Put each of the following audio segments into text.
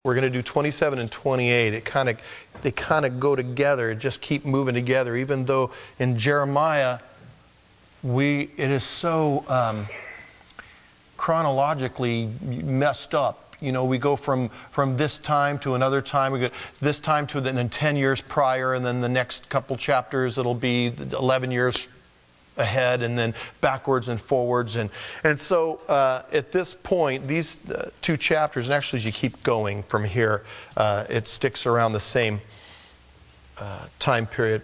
We're going to do 27 and 28. They kind of go together, just keep moving together, even though in Jeremiah, it is so chronologically messed up. You know, we go from this time to another time. We go this time to then 10 years prior, and then the next couple chapters, it'll be 11 years ahead, and then backwards and forwards. And so at this point, these two chapters, and actually as you keep going from here, it sticks around the same time period.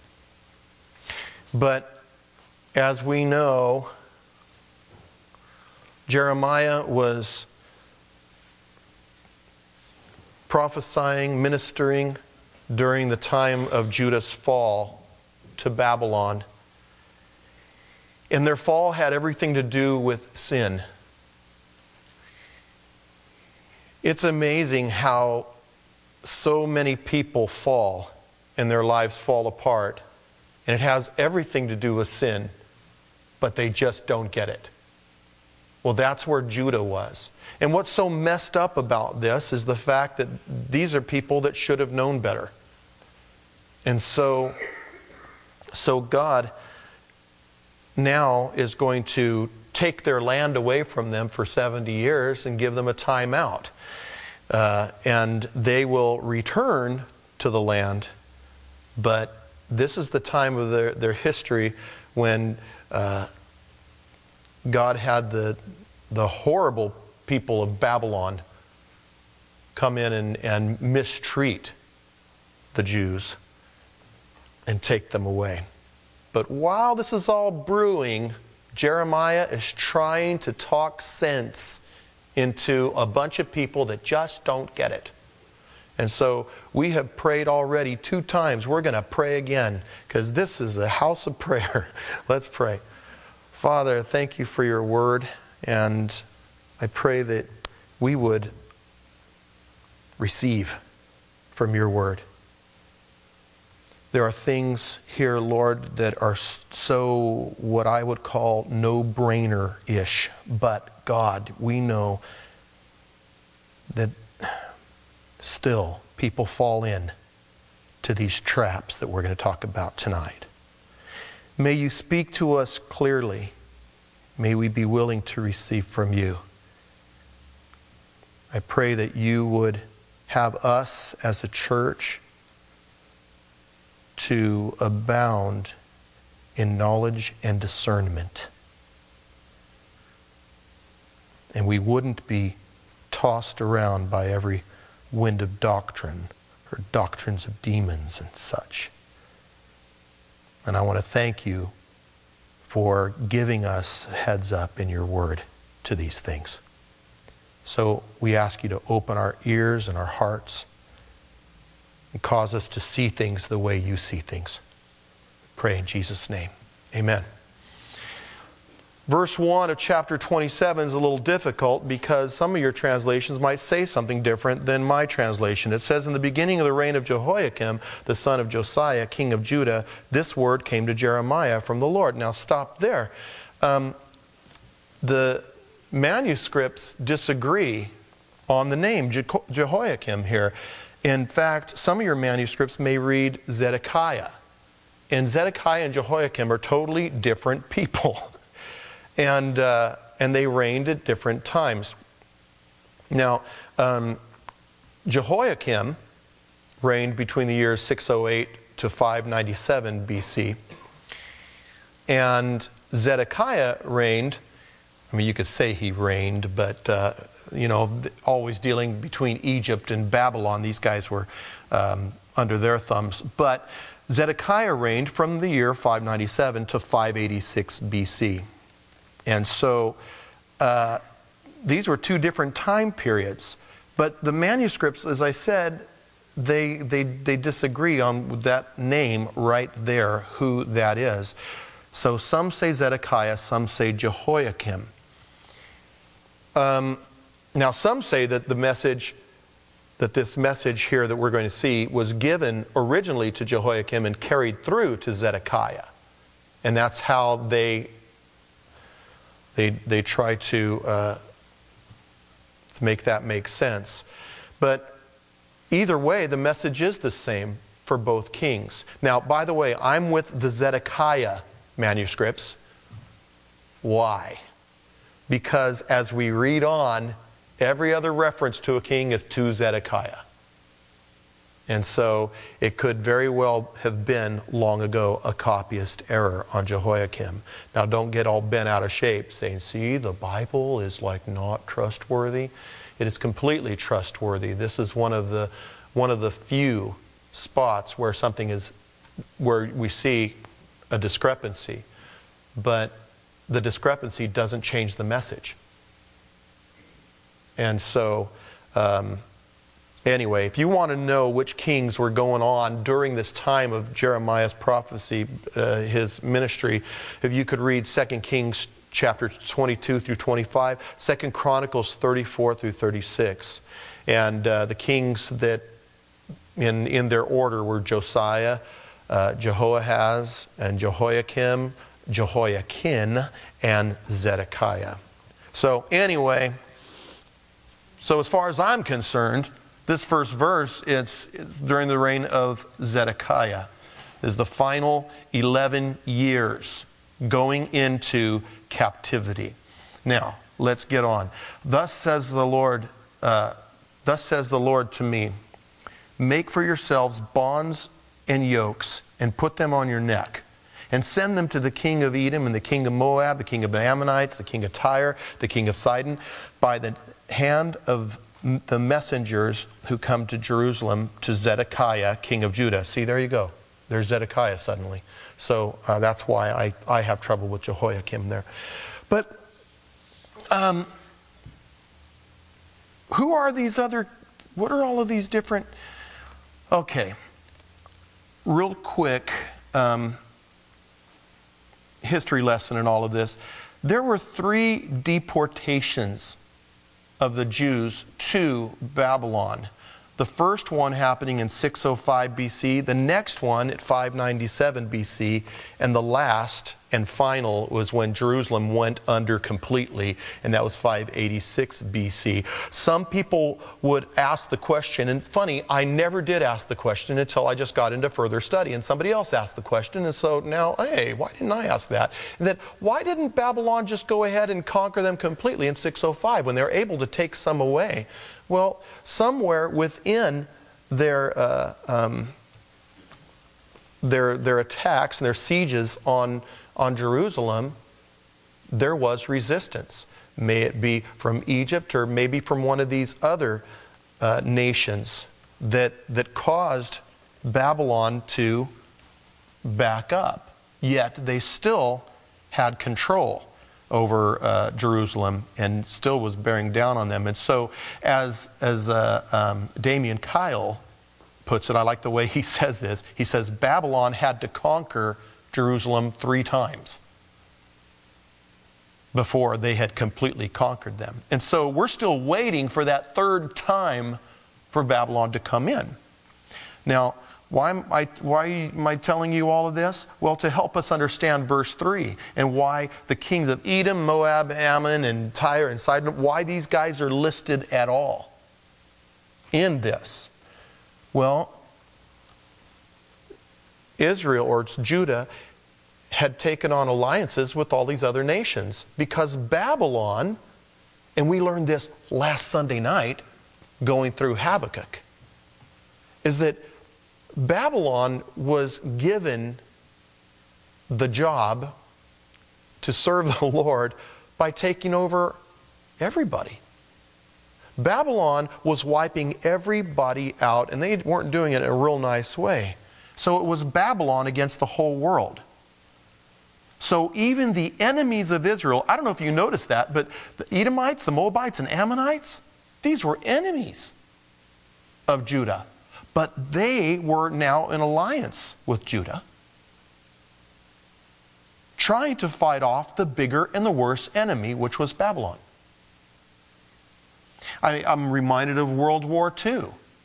But as we know, Jeremiah was prophesying, ministering during the time of Judah's fall to Babylon. And their fall had everything to do with sin. It's amazing how so many people fall and their lives fall apart. And it has everything to do with sin, but they just don't get it. Well, that's where Judah was. And what's so messed up about this is the fact that these are people that should have known better. And so God now is going to take their land away from them for 70 years and give them a time out. And they will return to the land, but this is the time of their history when God had the horrible people of Babylon come in and mistreat the Jews and take them away. But while this is all brewing, Jeremiah is trying to talk sense into a bunch of people that just don't get it. And so we have prayed already 2 times. We're going to pray again because this is a house of prayer. Let's pray. Father, thank you for your word, and I pray that we would receive from your word. There are things here, Lord, that are so what I would call no-brainer-ish. But God, we know that still people fall in to these traps that we're going to talk about tonight. May you speak to us clearly. May we be willing to receive from you. I pray that you would have us as a church to abound in knowledge and discernment. And we wouldn't be tossed around by every wind of doctrine or doctrines of demons and such. And I want to thank you for giving us heads up in your word to these things. So we ask you to open our ears and our hearts and cause us to see things the way you see things. Pray in Jesus' name. Amen. Verse 1 of chapter 27 is a little difficult because some of your translations might say something different than my translation. It says, in the beginning of the reign of Jehoiakim, the son of Josiah, king of Judah, this word came to Jeremiah from the Lord. Now stop there. The manuscripts disagree on the name Jehoiakim here. In fact, some of your manuscripts may read Zedekiah. And Zedekiah and Jehoiakim are totally different people. And they reigned at different times. Now, Jehoiakim reigned between the years 608 to 597 BC. And Zedekiah reigned, I mean, you could say he reigned, but always dealing between Egypt and Babylon. These guys were under their thumbs. But Zedekiah reigned from the year 597 to 586 BC. And so these were 2 different time periods. But the manuscripts, as I said, they disagree on that name right there, who that is. So some say Zedekiah, some say Jehoiakim. Now some say that this message here that we're going to see was given originally to Jehoiakim and carried through to Zedekiah. And that's how they try to make that make sense. But either way, the message is the same for both kings. Now, by the way, I'm with the Zedekiah manuscripts. Why? Because as we read on, every other reference to a king is to Zedekiah. And so it could very well have been long ago a copyist error on Jehoiakim. Now don't get all bent out of shape saying, see, the Bible is like not trustworthy. It is completely trustworthy. This is one of the few spots where where we see a discrepancy. But the discrepancy doesn't change the message. And so, anyway, if you want to know which kings were going on during this time of Jeremiah's prophecy, his ministry, if you could read 2 Kings chapter 22 through 25, 2 Chronicles 34 through 36. And the kings that in their order were Josiah, Jehoahaz, and Jehoiakim, Jehoiakin, and Zedekiah. So anyway, so as far as I'm concerned, this first verse, it's during the reign of Zedekiah. Is the final 11 years going into captivity. Now, let's get on. Thus says the Lord to me, make for yourselves bonds and yokes, and put them on your neck, and send them to the king of Edom, and the king of Moab, the king of the Ammonites, the king of Tyre, the king of Sidon, by the hand of the messengers who come to Jerusalem, to Zedekiah, king of Judah. See, there you go. There's Zedekiah suddenly. So that's why I have trouble with Jehoiakim there. But who are these other, what are all of these different, okay, real quick history lesson in all of this. There were 3 deportations of the Jews to Babylon. The first one happening in 605 BC, the next one at 597 BC, and the last and final was when Jerusalem went under completely, and that was 586 BC. Some people would ask the question, and it's funny, I never did ask the question until I just got into further study, and somebody else asked the question, and so now, hey, why didn't I ask that? And then, why didn't Babylon just go ahead and conquer them completely in 605 when they were able to take some away? Well, somewhere within their attacks and their sieges on Jerusalem, there was resistance. May it be from Egypt or maybe from one of these other nations that caused Babylon to back up. Yet they still had control over Jerusalem and still was bearing down on them. And so as Damian Kyle puts it, I like the way he says this. He says Babylon had to conquer Jerusalem 3 times before they had completely conquered them. And so we're still waiting for that 3rd time for Babylon to come in. Now, why am I telling you all of this? Well, to help us understand verse 3 and why the kings of Edom, Moab, Ammon, and Tyre and Sidon, why these guys are listed at all in this. Well, Israel, or it's Judah, had taken on alliances with all these other nations because Babylon, and we learned this last Sunday night going through Habakkuk, is that Babylon was given the job to serve the Lord by taking over everybody. Babylon was wiping everybody out, and they weren't doing it in a real nice way. So it was Babylon against the whole world. So even the enemies of Israel, I don't know if you noticed that, but the Edomites, the Moabites, and Ammonites, these were enemies of Judah. But they were now in alliance with Judah, trying to fight off the bigger and the worse enemy, which was Babylon. I'm reminded of World War II.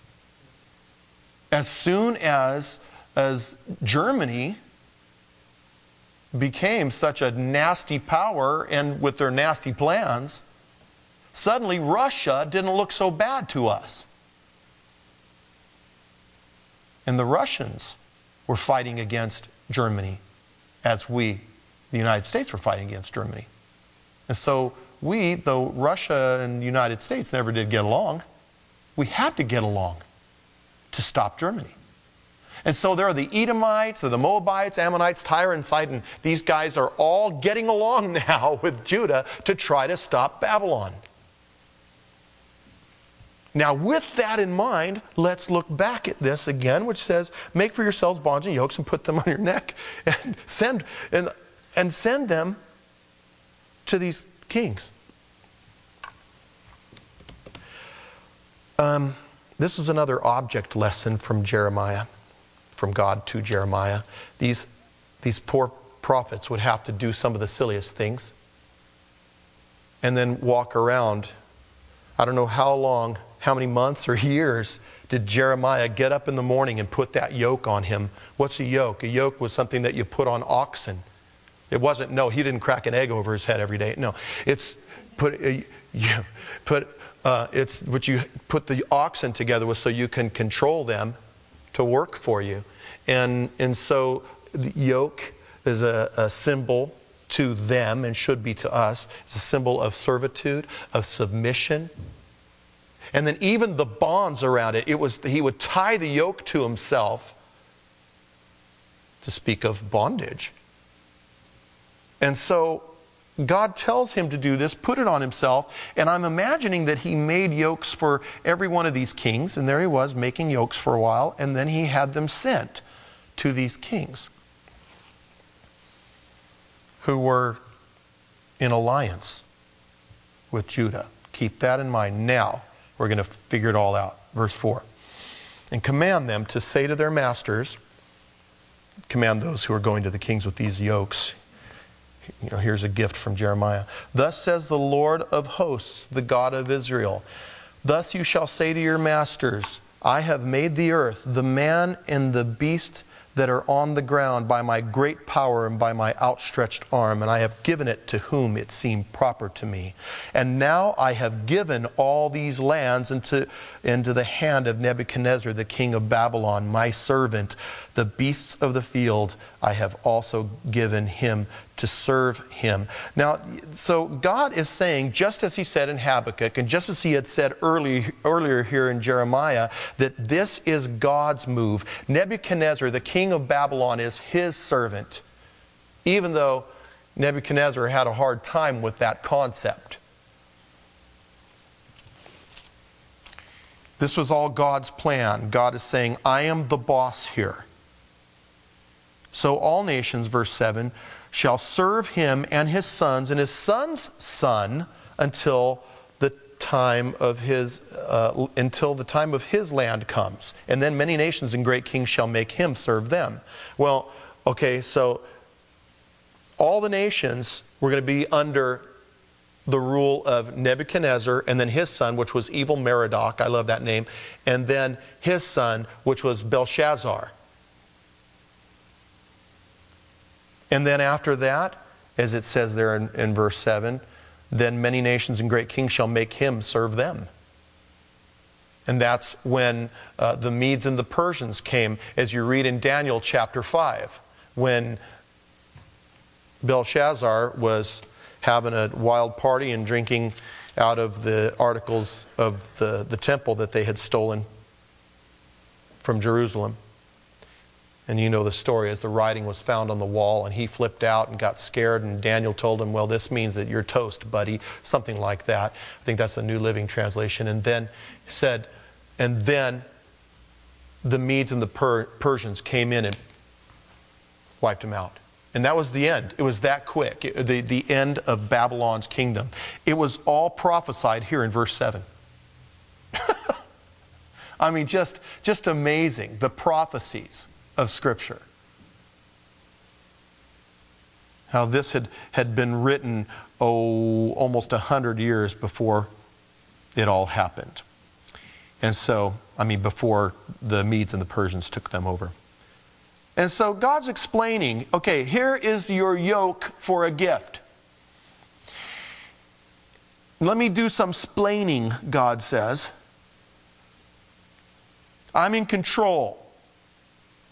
As soon as Germany became such a nasty power and with their nasty plans, suddenly Russia didn't look so bad to us. And the Russians were fighting against Germany as we, the United States, were fighting against Germany. And so we, though Russia and the United States never did get along, we had to get along to stop Germany. And so there are the Edomites, the Moabites, Ammonites, Tyre and Sidon. These guys are all getting along now with Judah to try to stop Babylon. Now, with that in mind, let's look back at this again, which says, make for yourselves bonds and yokes and put them on your neck and send them to these kings. This is another object lesson from Jeremiah, from God to Jeremiah. These poor prophets would have to do some of the silliest things and then walk around. I don't know how long, how many months or years did Jeremiah get up in the morning and put that yoke on him. What's a yoke? A yoke was something that you put on oxen. It wasn't, no, he didn't crack an egg over his head every day. No, it's it's what you put the oxen together with so you can control them to work for you. And so the yoke is a symbol to them and should be to us. It's a symbol of servitude, of submission. And then even the bonds around it, he would tie the yoke to himself to speak of bondage. And so God tells him to do this, put it on himself, and I'm imagining that he made yokes for every one of these kings, and there he was making yokes for a while, and then he had them sent to these kings who were in alliance with Judah. Keep that in mind. Now, we're going to figure it all out. Verse 4. And command them to say to their masters, command those who are going to the kings with these yokes. Here's a gift from Jeremiah. Thus says the Lord of hosts, the God of Israel. Thus you shall say to your masters, I have made the earth, the man and the beast that are on the ground by my great power and by my outstretched arm, and I have given it to whom it seemed proper to me. And now I have given all these lands into the hand of Nebuchadnezzar, the king of Babylon, my servant. The beasts of the field I have also given him to serve him. Now, so God is saying, just as he said in Habakkuk, and just as he had said earlier here in Jeremiah, that this is God's move. Nebuchadnezzar, the king of Babylon, is his servant, even though Nebuchadnezzar had a hard time with that concept. This was all God's plan. God is saying, I am the boss here. So all nations, verse 7, shall serve him and his son's son until the time of his land comes. And then many nations and great kings shall make him serve them. Well, okay, so all the nations were going to be under the rule of Nebuchadnezzar, and then his son, which was Evil Merodach, I love that name, and then his son, which was Belshazzar. And then after that, as it says there in verse 7, then many nations and great kings shall make him serve them. And that's when the Medes and the Persians came, as you read in Daniel chapter 5, when Belshazzar was having a wild party and drinking out of the articles of the temple that they had stolen from Jerusalem. And you know the story, as the writing was found on the wall and he flipped out and got scared, and Daniel told him, well, this means that you're toast, buddy. Something like that. I think that's a New Living Translation. And then said, and then the Medes and the Persians came in and wiped him out. And that was the end. It was that quick. The end of Babylon's kingdom. It was all prophesied here in verse 7. I mean, just amazing, the prophecies of Scripture. How this had been written, almost 100 years before it all happened. And so, before the Medes and the Persians took them over. And so God's explaining, okay, here is your yoke for a gift. Let me do some splaining, God says. I'm in control.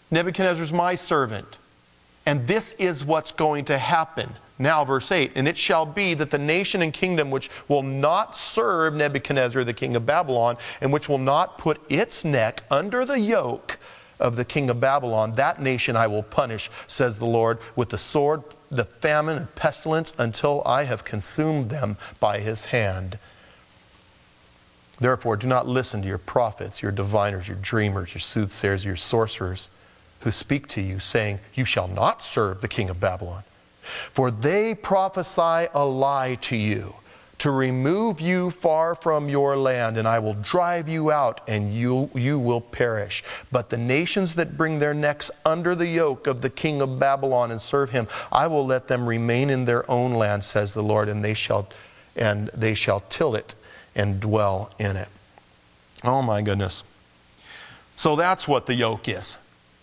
Nebuchadnezzar's my servant. And this is what's going to happen. Now, verse 8, and it shall be that the nation and kingdom which will not serve Nebuchadnezzar, the king of Babylon, and which will not put its neck under the yoke of the king of Babylon, that nation I will punish, says the Lord, with the sword, the famine, and pestilence, until I have consumed them by his hand. Therefore, do not listen to your prophets, your diviners, your dreamers, your soothsayers, your sorcerers, who speak to you, saying, you shall not serve the king of Babylon. For they prophesy a lie to you, to remove you far from your land, and I will drive you out, and you will perish. But the nations that bring their necks under the yoke of the king of Babylon and serve him, I will let them remain in their own land, says the Lord, and they shall till it and dwell in it. Oh my goodness. So that's what the yoke is.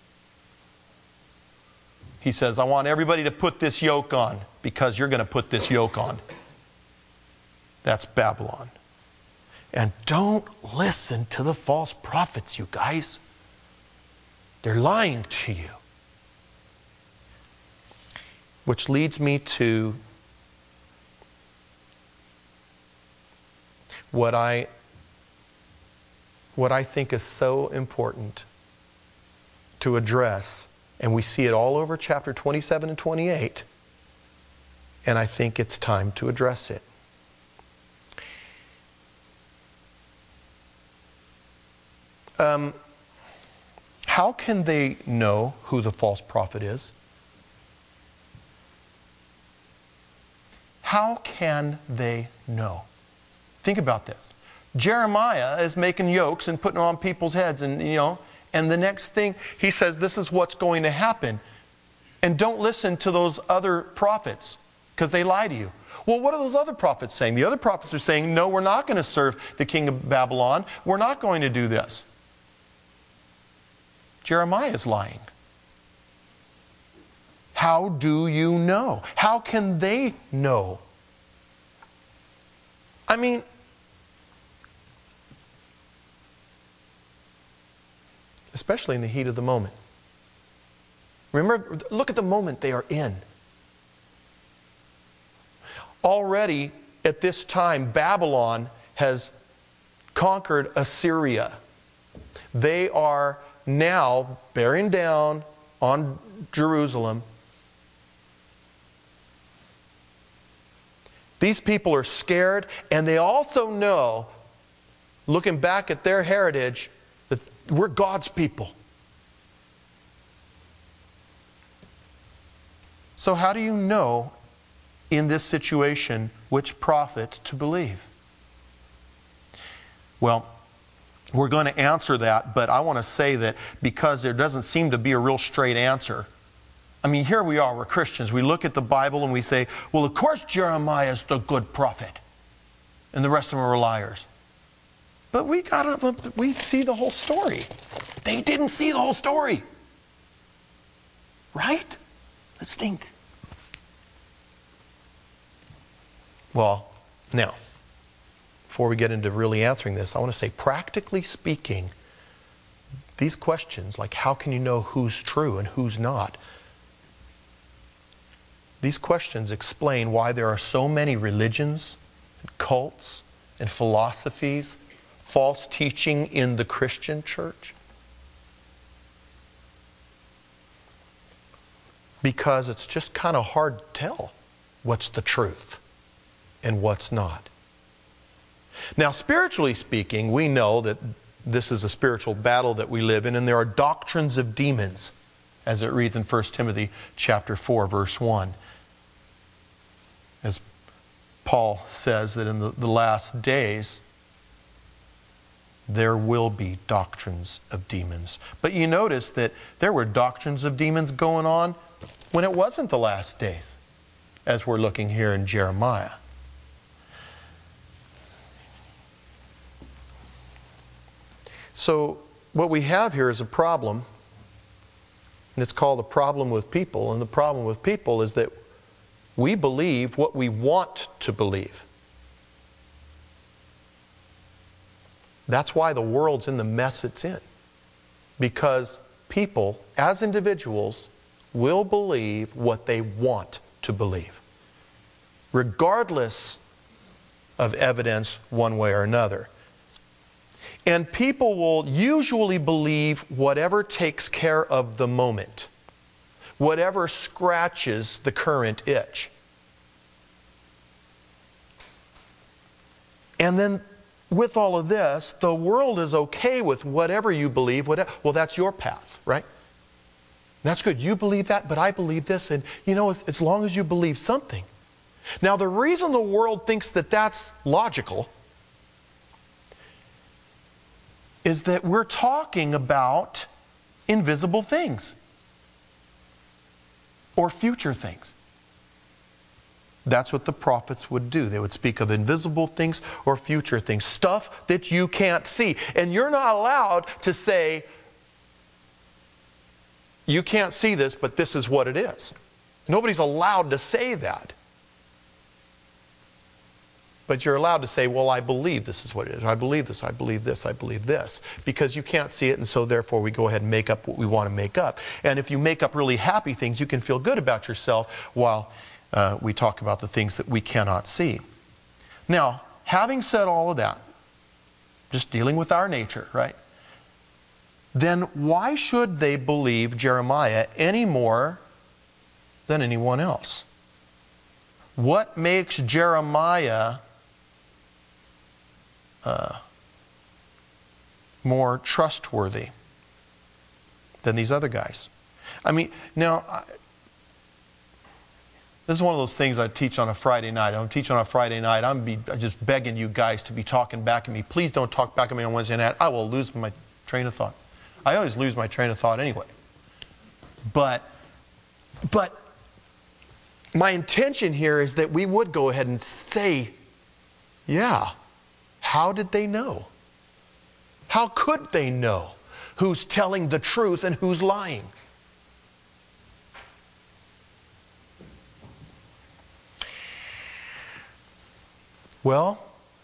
He says, I want everybody to put this yoke on, because you're going to put this yoke on. That's Babylon. And don't listen to the false prophets, you guys. They're lying to you. Which leads me to what I think is so important to address. And we see it all over chapter 27 and 28. And I think it's time to address it. How can they know who the false prophet is? How can they know? Think about this. Jeremiah is making yokes and putting them on people's heads, and and the next thing he says, this is what's going to happen. And don't listen to those other prophets, because they lie to you. Well, what are those other prophets saying? The other prophets are saying, no, we're not going to serve the king of Babylon. We're not going to do this. Jeremiah is lying. How do you know? How can they know? I mean, especially in the heat of the moment. Remember, look at the moment they are in. Already at this time, Babylon has conquered Assyria. They are now bearing down on Jerusalem. These people are scared, and they also know, looking back at their heritage, that we're God's people. So how do you know in this situation which prophet to believe? Well, we're going to answer that, but I want to say that because there doesn't seem to be a real straight answer. I mean, here we are, we're Christians. We look at the Bible and we say, well, of course Jeremiah is the good prophet, and the rest of them are liars. But we see the whole story. They didn't see the whole story. Right? Let's think. Well, now, before we get into really answering this, I want to say, practically speaking, these questions, like how can you know who's true and who's not, these questions explain why there are so many religions, and cults, and philosophies, false teaching in the Christian church. Because it's just kind of hard to tell what's the truth and what's not. Now, spiritually speaking, we know that this is a spiritual battle that we live in, and there are doctrines of demons, as it reads in 1 Timothy chapter 4, verse 1. As Paul says that in the last days, there will be doctrines of demons. But you notice that there were doctrines of demons going on when it wasn't the last days, as we're looking here in Jeremiah. So what we have here is a problem, and it's called the problem with people. And the problem with people is that we believe what we want to believe. That's why the world's in the mess it's in. Because people, as individuals, will believe what they want to believe, regardless of evidence one way or another. And people will usually believe whatever takes care of the moment, whatever scratches the current itch. And then with all of this, the world is okay with whatever you believe. Well, that's your path, right? That's good. You believe that, but I believe this. And you know, as long as you believe something. Now, the reason the world thinks that that's logical is that we're talking about invisible things or future things. That's what the prophets would do. They would speak of invisible things or future things, stuff that you can't see. And you're not allowed to say, you can't see this, but this is what it is. Nobody's allowed to say that. But you're allowed to say, well, I believe this is what it is. I believe this, I believe this, I believe this. Because you can't see it, and so therefore we go ahead and make up what we want to make up. And if you make up really happy things, you can feel good about yourself while we talk about the things that we cannot see. Now, having said all of that, just dealing with our nature, right? Then why should they believe Jeremiah any more than anyone else? What makes Jeremiah more trustworthy than these other guys? I mean, now, this is one of those things I teach on a Friday night. I'm teaching on a Friday night. I'm just begging you guys to be talking back at me. Please don't talk back at me on Wednesday night. I will lose my train of thought. I always lose my train of thought anyway. But my intention here is that we would go ahead and say, yeah, how did they know? How could they know who's telling the truth and who's lying? Well,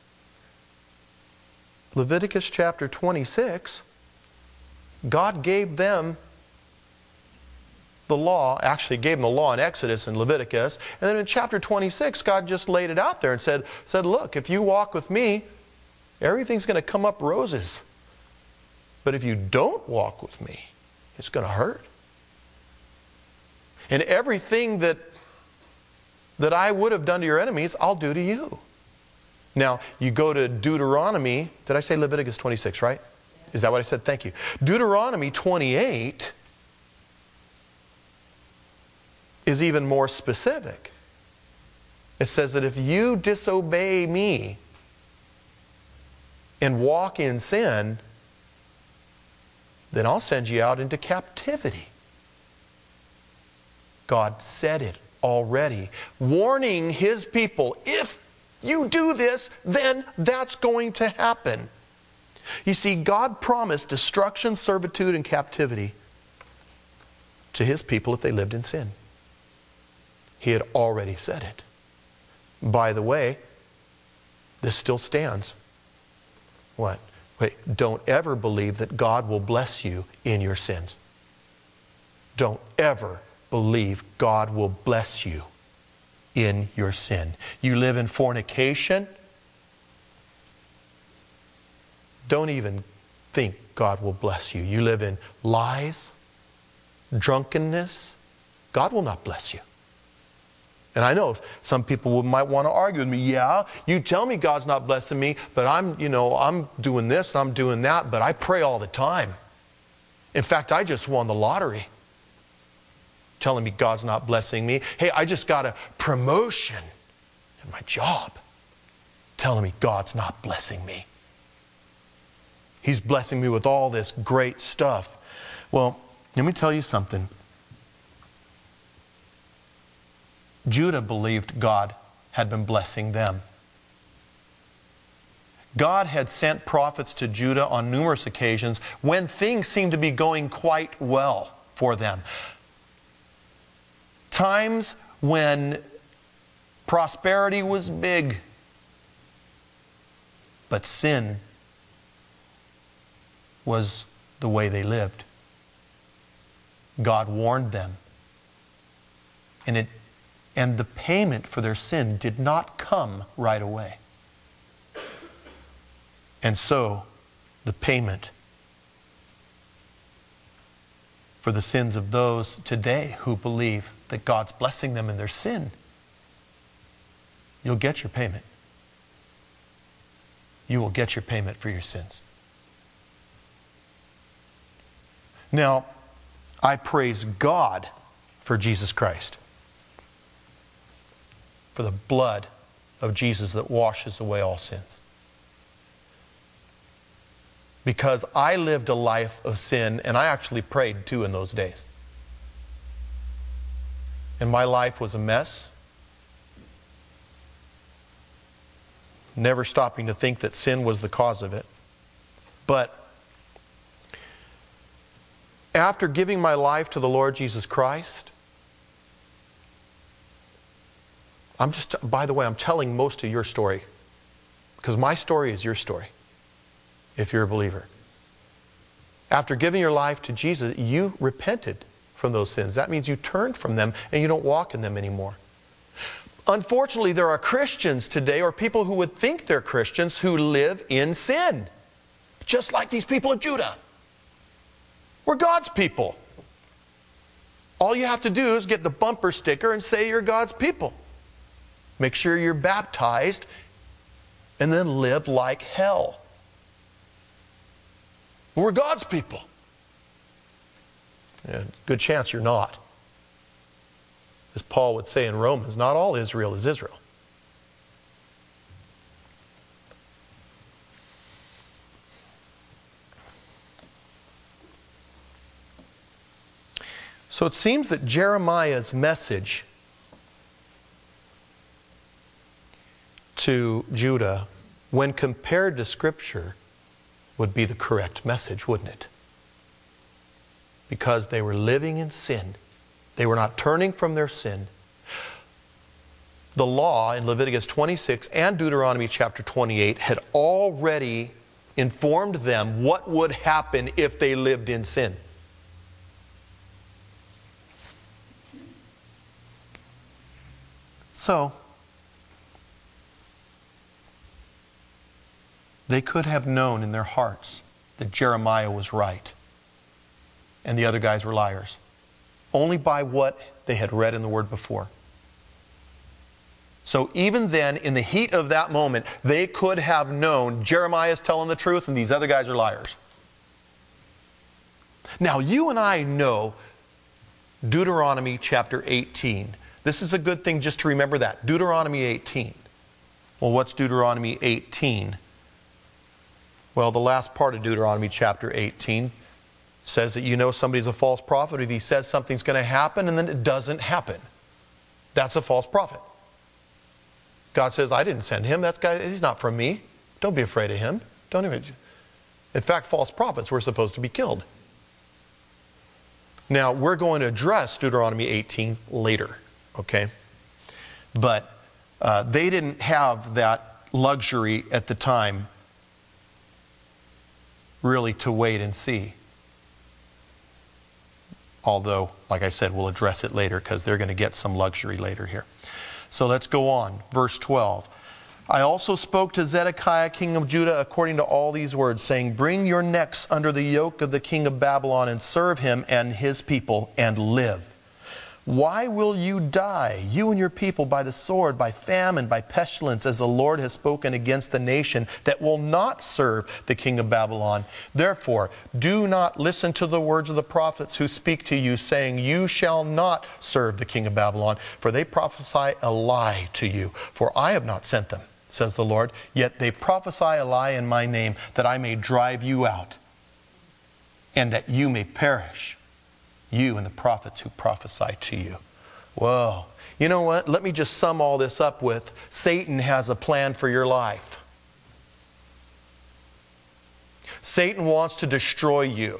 Leviticus chapter 26, God gave them the law, actually gave them the law in Exodus and Leviticus, and then in chapter 26, God just laid it out there and said, look, if you walk with me, everything's going to come up roses. But if you don't walk with me, it's going to hurt. And everything that I would have done to your enemies, I'll do to you. Now, you go to Deuteronomy, did I say Leviticus 26, right? Is that what I said? Thank you. Deuteronomy 28 is even more specific. It says that if you disobey me and walk in sin, then I'll send you out into captivity. God said it already, warning His people, if you do this, then that's going to happen. You see, God promised destruction, servitude, and captivity to His people if they lived in sin. He had already said it. By the way, this still stands. What? Wait, don't ever believe that God will bless you in your sins. Don't ever believe God will bless you in your sin. You live in fornication, don't even think God will bless you. You live in lies, drunkenness, God will not bless you. And I know some people might want to argue with me, yeah, you tell me God's not blessing me, but I'm doing this and I'm doing that, but I pray all the time. In fact, I just won the lottery. Telling me God's not blessing me. Hey, I just got a promotion in my job. Telling me God's not blessing me. He's blessing me with all this great stuff. Well, let me tell you something. Judah believed God had been blessing them. God had sent prophets to Judah on numerous occasions when things seemed to be going quite well for them. Times when prosperity was big, but sin was the way they lived. God warned them. And the payment for their sin did not come right away. And so, the payment for the sins of those today who believe that God's blessing them in their sin, you'll get your payment. You will get your payment for your sins. Now, I praise God for Jesus Christ, for the blood of Jesus that washes away all sins. Because I lived a life of sin, and I actually prayed too in those days. And my life was a mess. Never stopping to think that sin was the cause of it. But after giving my life to the Lord Jesus Christ, by the way, I'm telling most of your story, because my story is your story, if you're a believer. After giving your life to Jesus, you repented from those sins. That means you turned from them and you don't walk in them anymore. Unfortunately, there are Christians today, or people who would think they're Christians, who live in sin. Just like these people of Judah. We're God's people. All you have to do is get the bumper sticker and say you're God's people. Make sure you're baptized and then live like hell. We're God's people. Yeah, good chance you're not. As Paul would say in Romans, not all Israel is Israel. So it seems that Jeremiah's message to Judah, when compared to Scripture, would be the correct message, wouldn't it? Because they were living in sin. They were not turning from their sin. The law in Leviticus 26 and Deuteronomy chapter 28 had already informed them what would happen if they lived in sin. So, they could have known in their hearts that Jeremiah was right and the other guys were liars, only by what they had read in the Word before. So even then, in the heat of that moment, they could have known Jeremiah is telling the truth and these other guys are liars. Now, you and I know Deuteronomy chapter 18. This is a good thing just to remember that. Deuteronomy 18. Well, what's Deuteronomy 18? Well, the last part of Deuteronomy chapter 18 says that you know somebody's a false prophet if he says something's going to happen and then it doesn't happen. That's a false prophet. God says, I didn't send him. That guy, he's not from me. Don't be afraid of him. Don't even. In fact, false prophets were supposed to be killed. Now, we're going to address Deuteronomy 18 later, okay? But they didn't have that luxury at the time, really, to wait and see. Although, like I said, we'll address it later because they're going to get some luxury later here. So let's go on. Verse 12. I also spoke to Zedekiah, king of Judah, according to all these words, saying, bring your necks under the yoke of the king of Babylon and serve him and his people and live. Why will you die, you and your people, by the sword, by famine, by pestilence, as the Lord has spoken against the nation that will not serve the king of Babylon? Therefore, do not listen to the words of the prophets who speak to you, saying, you shall not serve the king of Babylon, for they prophesy a lie to you. For I have not sent them, says the Lord, yet they prophesy a lie in my name, that I may drive you out, and that you may perish, you and the prophets who prophesy to you. Whoa. You know what? Let me just sum all this up with, Satan has a plan for your life. Satan wants to destroy you.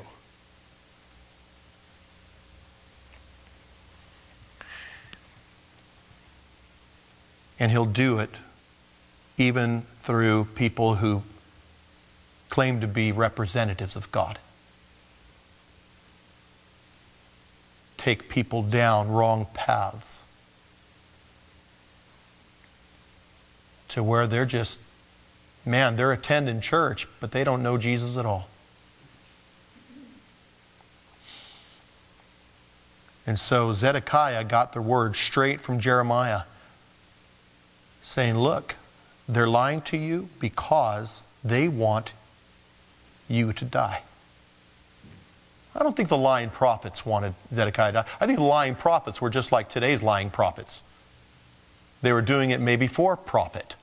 And he'll do it even through people who claim to be representatives of God. take people down wrong paths to where they're just, man, they're attending church, but they don't know Jesus at all. And so Zedekiah got the word straight from Jeremiah, saying, look, they're lying to you because they want you to die. I don't think the lying prophets wanted Zedekiah to die. I think the lying prophets were just like today's lying prophets. They were doing it maybe for profit.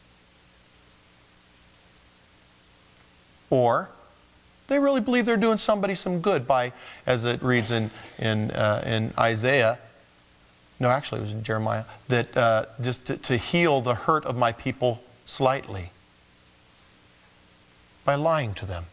Or they really believe they're doing somebody some good by, as it reads in Isaiah, no, actually it was in Jeremiah, that just to heal the hurt of my people slightly by lying to them.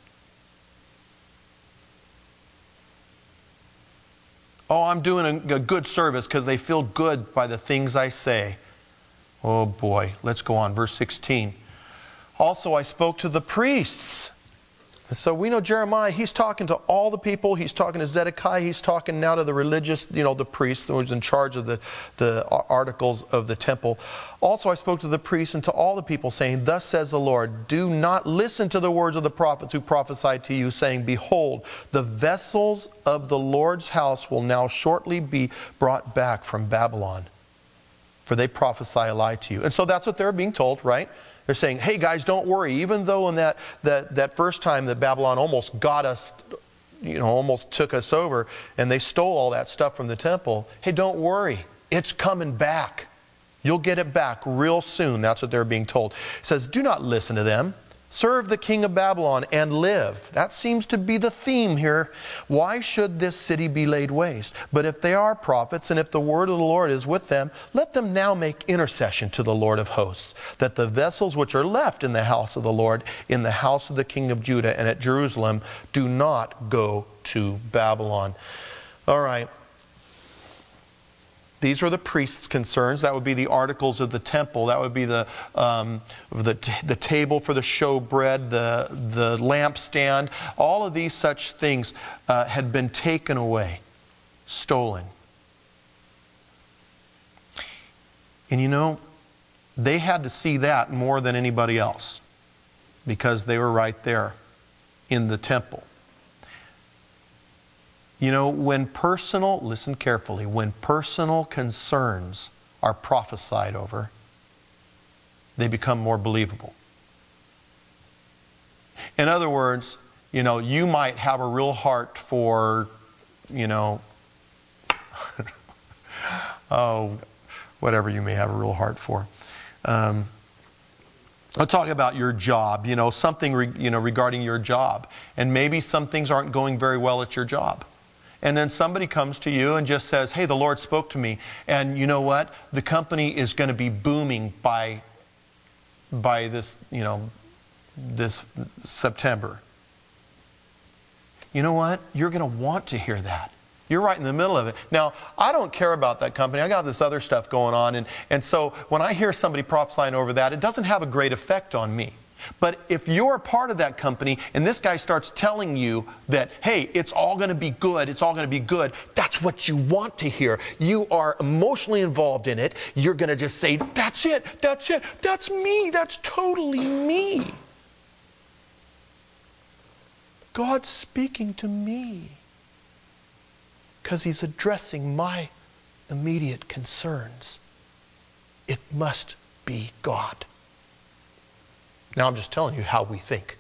Oh, I'm doing a good service because they feel good by the things I say. Oh boy, let's go on. Verse 16. Also I spoke to the priests. And so we know Jeremiah, he's talking to all the people. He's talking to Zedekiah. He's talking now to the religious, the priest who was in charge of the articles of the temple. Also I spoke to the priests and to all the people, saying, thus says the Lord, do not listen to the words of the prophets who prophesied to you, saying, behold, the vessels of the Lord's house will now shortly be brought back from Babylon. For they prophesy a lie to you. And so that's what they're being told, right? They're saying, hey guys, don't worry. Even though in that first time that Babylon almost got us, almost took us over, and they stole all that stuff from the temple, hey, don't worry. It's coming back. You'll get it back real soon. That's what they're being told. It says, do not listen to them. Serve the king of Babylon and live. That seems to be the theme here. Why should this city be laid waste? But if they are prophets, and if the word of the Lord is with them, let them now make intercession to the Lord of hosts, that the vessels which are left in the house of the Lord, in the house of the king of Judah and at Jerusalem, do not go to Babylon. All right. These were the priests' concerns. That would be the articles of the temple. That would be the table for the showbread, the lampstand. All of these such things had been taken away, stolen. And they had to see that more than anybody else because they were right there in the temple. Listen carefully, when personal concerns are prophesied over, they become more believable. In other words, you might have a real heart for, whatever you may have a real heart for. I'll talk about your job, something regarding your job. And maybe some things aren't going very well at your job. And then somebody comes to you and just says, hey, the Lord spoke to me. And you know what? The company is going to be booming by this, this September. You know what? You're going to want to hear that. You're right in the middle of it. Now, I don't care about that company. I got this other stuff going on. And so when I hear somebody prophesying over that, it doesn't have a great effect on me. But if you're a part of that company and this guy starts telling you that, hey, it's all going to be good, it's all going to be good, that's what you want to hear. You are emotionally involved in it. You're going to just say, that's it, that's me, that's totally me. God's speaking to me because He's addressing my immediate concerns. It must be God. Now I'm just telling you how we think.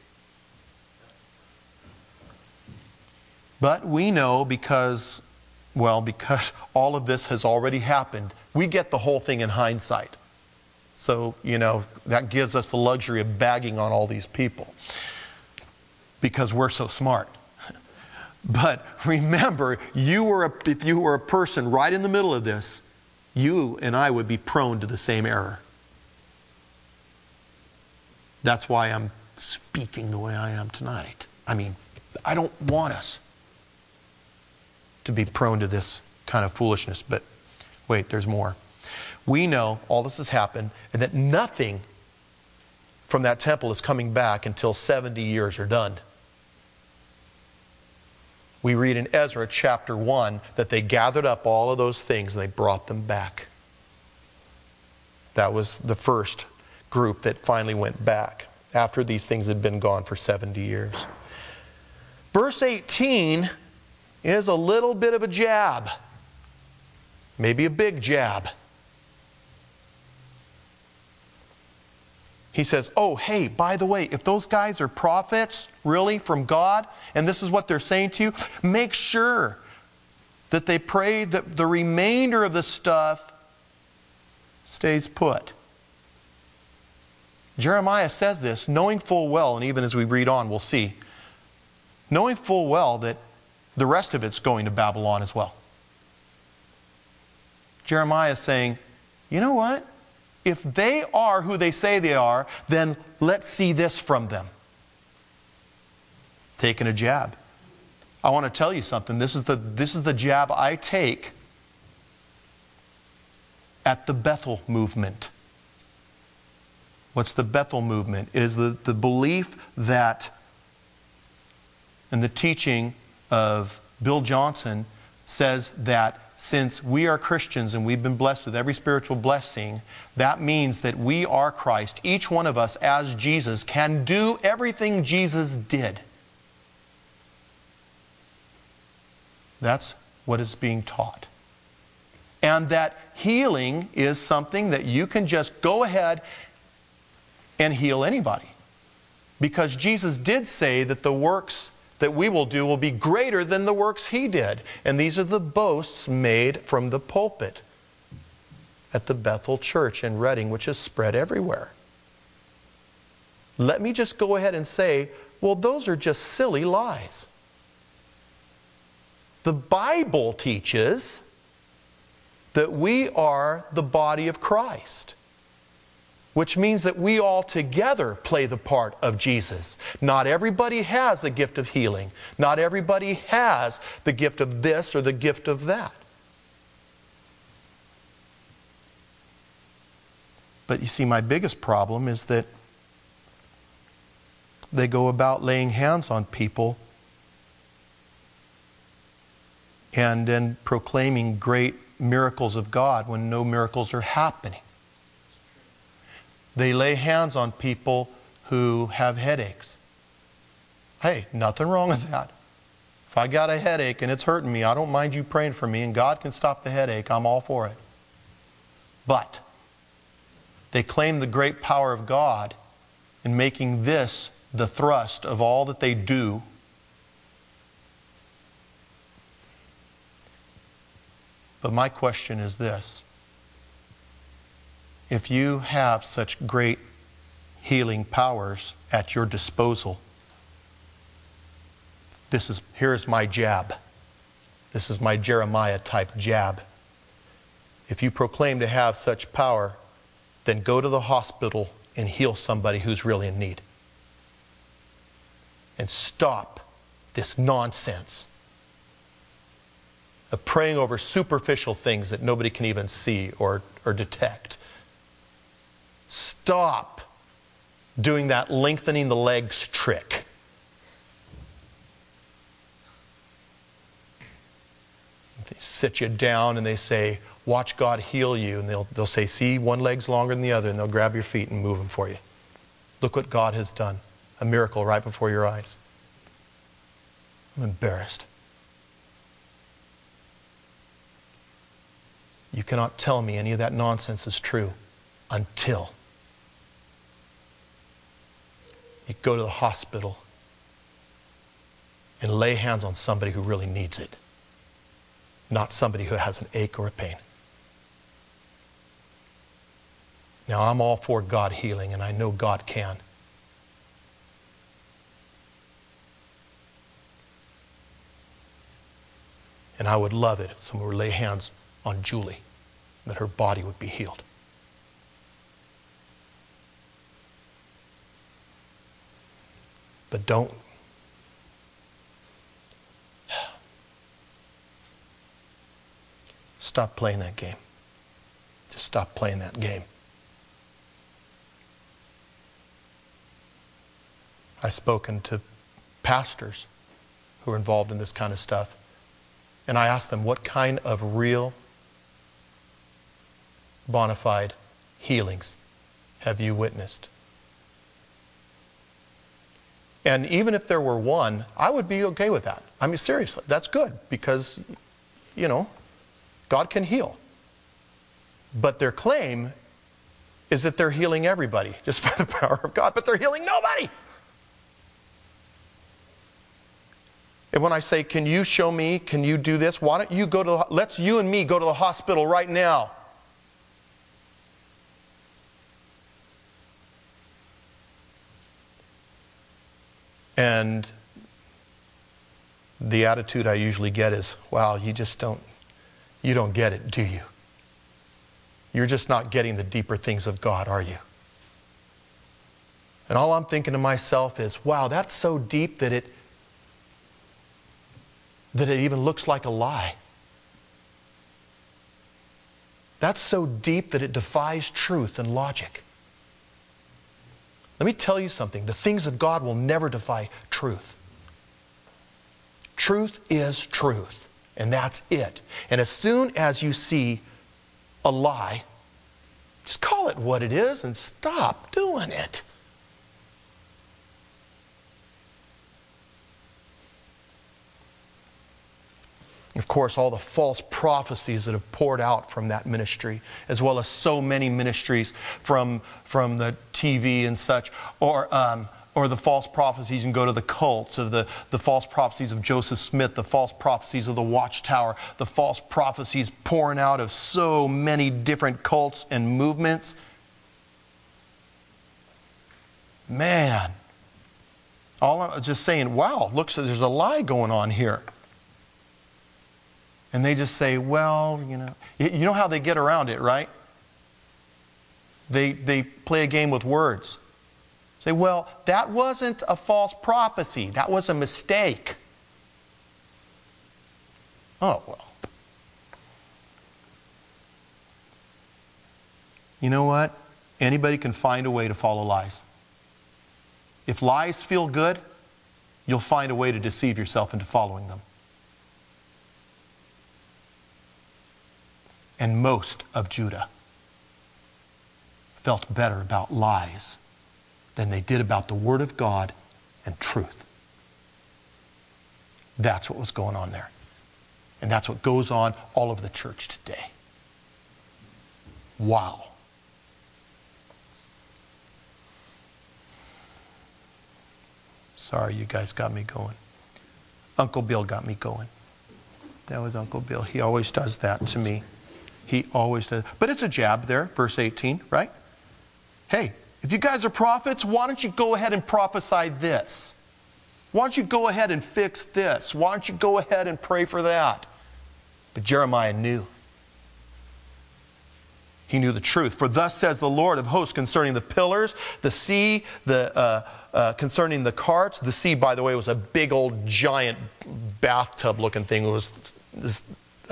But we know because all of this has already happened, we get the whole thing in hindsight. So, that gives us the luxury of bagging on all these people because we're so smart. But remember, if you were a person right in the middle of this, you and I would be prone to the same error. That's why I'm speaking the way I am tonight. I mean, I don't want us to be prone to this kind of foolishness, but wait, there's more. We know all this has happened and that nothing from that temple is coming back until 70 years are done. We read in Ezra chapter 1 that they gathered up all of those things and they brought them back. That was the first group that finally went back after these things had been gone for 70 years. Verse 18 is a little bit of a jab. Maybe a big jab. He says, oh, hey, by the way, if those guys are prophets, really, from God, and this is what they're saying to you, make sure that they pray that the remainder of the stuff stays put. Jeremiah says this, knowing full well, and even as we read on, we'll see, knowing full well that the rest of it's going to Babylon as well. Jeremiah is saying, you know what? If they are who they say they are, then let's see this from them. Taking a jab. I want to tell you something. This is the jab I take at the Bethel movement. What's the Bethel movement? It is the belief that, and the teaching of Bill Johnson says that since we are Christians and we've been blessed with every spiritual blessing, that means that we are Christ. Each one of us, as Jesus, can do everything Jesus did. That's what is being taught. And that healing is something that you can just go ahead and heal anybody. Because Jesus did say that the works that we will do will be greater than the works He did. And these are the boasts made from the pulpit at the Bethel Church in Redding, which is spread everywhere. Let me just go ahead and say, well, those are just silly lies. The Bible teaches that we are the body of Christ, which means that we all together play the part of Jesus. Not everybody has the gift of healing. Not everybody has the gift of this or the gift of that. But you see, my biggest problem is that they go about laying hands on people and then proclaiming great miracles of God when no miracles are happening. They lay hands on people who have headaches. Hey, nothing wrong with that. If I got a headache and it's hurting me, I don't mind you praying for me, and God can stop the headache. I'm all for it. But they claim the great power of God in making this the thrust of all that they do. But my question is this. If you have such great healing powers at your disposal, here's my jab. This is my Jeremiah type jab. If you proclaim to have such power, then go to the hospital and heal somebody who's really in need. And stop this nonsense of praying over superficial things that nobody can even see or detect. Stop doing that lengthening the legs trick. They sit you down and they say, watch God heal you. And they'll say, see, one leg's longer than the other. And they'll grab your feet and move them for you. Look what God has done. A miracle right before your eyes. I'm embarrassed. You cannot tell me any of that nonsense is true until you go to the hospital and lay hands on somebody who really needs it, not somebody who has an ache or a pain. Now, I'm all for God healing, and I know God can. And I would love it if someone would lay hands on Julie, that her body would be healed. But don't. Stop playing that game. Just stop playing that game. I've spoken to pastors who are involved in this kind of stuff. And I ask them, what kind of real, bona fide healings have you witnessed? And even if there were one, I would be okay with that. I mean, seriously, that's good because, God can heal. But their claim is that they're healing everybody just by the power of God, but they're healing nobody. And when I say, can you show me, can you do this? Why don't you let's you and me go to the hospital right now. And the attitude I usually get is, wow, you don't get it, do you? You're just not getting the deeper things of God, are you? And all I'm thinking to myself is, wow, that's so deep that it even looks like a lie. That's so deep that it defies truth and logic. Let me tell you something. The things of God will never defy truth. Truth is truth, and that's it. And as soon as you see a lie, just call it what it is and stop doing it. Of course, all the false prophecies that have poured out from that ministry, as well as so many ministries from the TV and such, or the false prophecies, and go to the cults of the false prophecies of Joseph Smith, the false prophecies of the Watchtower, the false prophecies pouring out of so many different cults and movements. Man, all I'm just saying, wow, look, so there's a lie going on here. And they just say, well, you know how they get around it, right? They play a game with words. Say, well, that wasn't a false prophecy. That was a mistake. Oh, well. You know what? Anybody can find a way to follow lies. If lies feel good, you'll find a way to deceive yourself into following them. And most of Judah felt better about lies than they did about the Word of God and truth. That's what was going on there. And that's what goes on all over the church today. Wow. Sorry, you guys got me going. Uncle Bill got me going. That was Uncle Bill. He always does that to me. He always does. But it's a jab there, verse 18, right? Hey, if you guys are prophets, why don't you go ahead and prophesy this? Why don't you go ahead and fix this? Why don't you go ahead and pray for that? But Jeremiah knew. He knew the truth. For thus says the Lord of hosts concerning the pillars, the sea, concerning the carts. The sea, by the way, was a big old giant bathtub looking thing. It was this,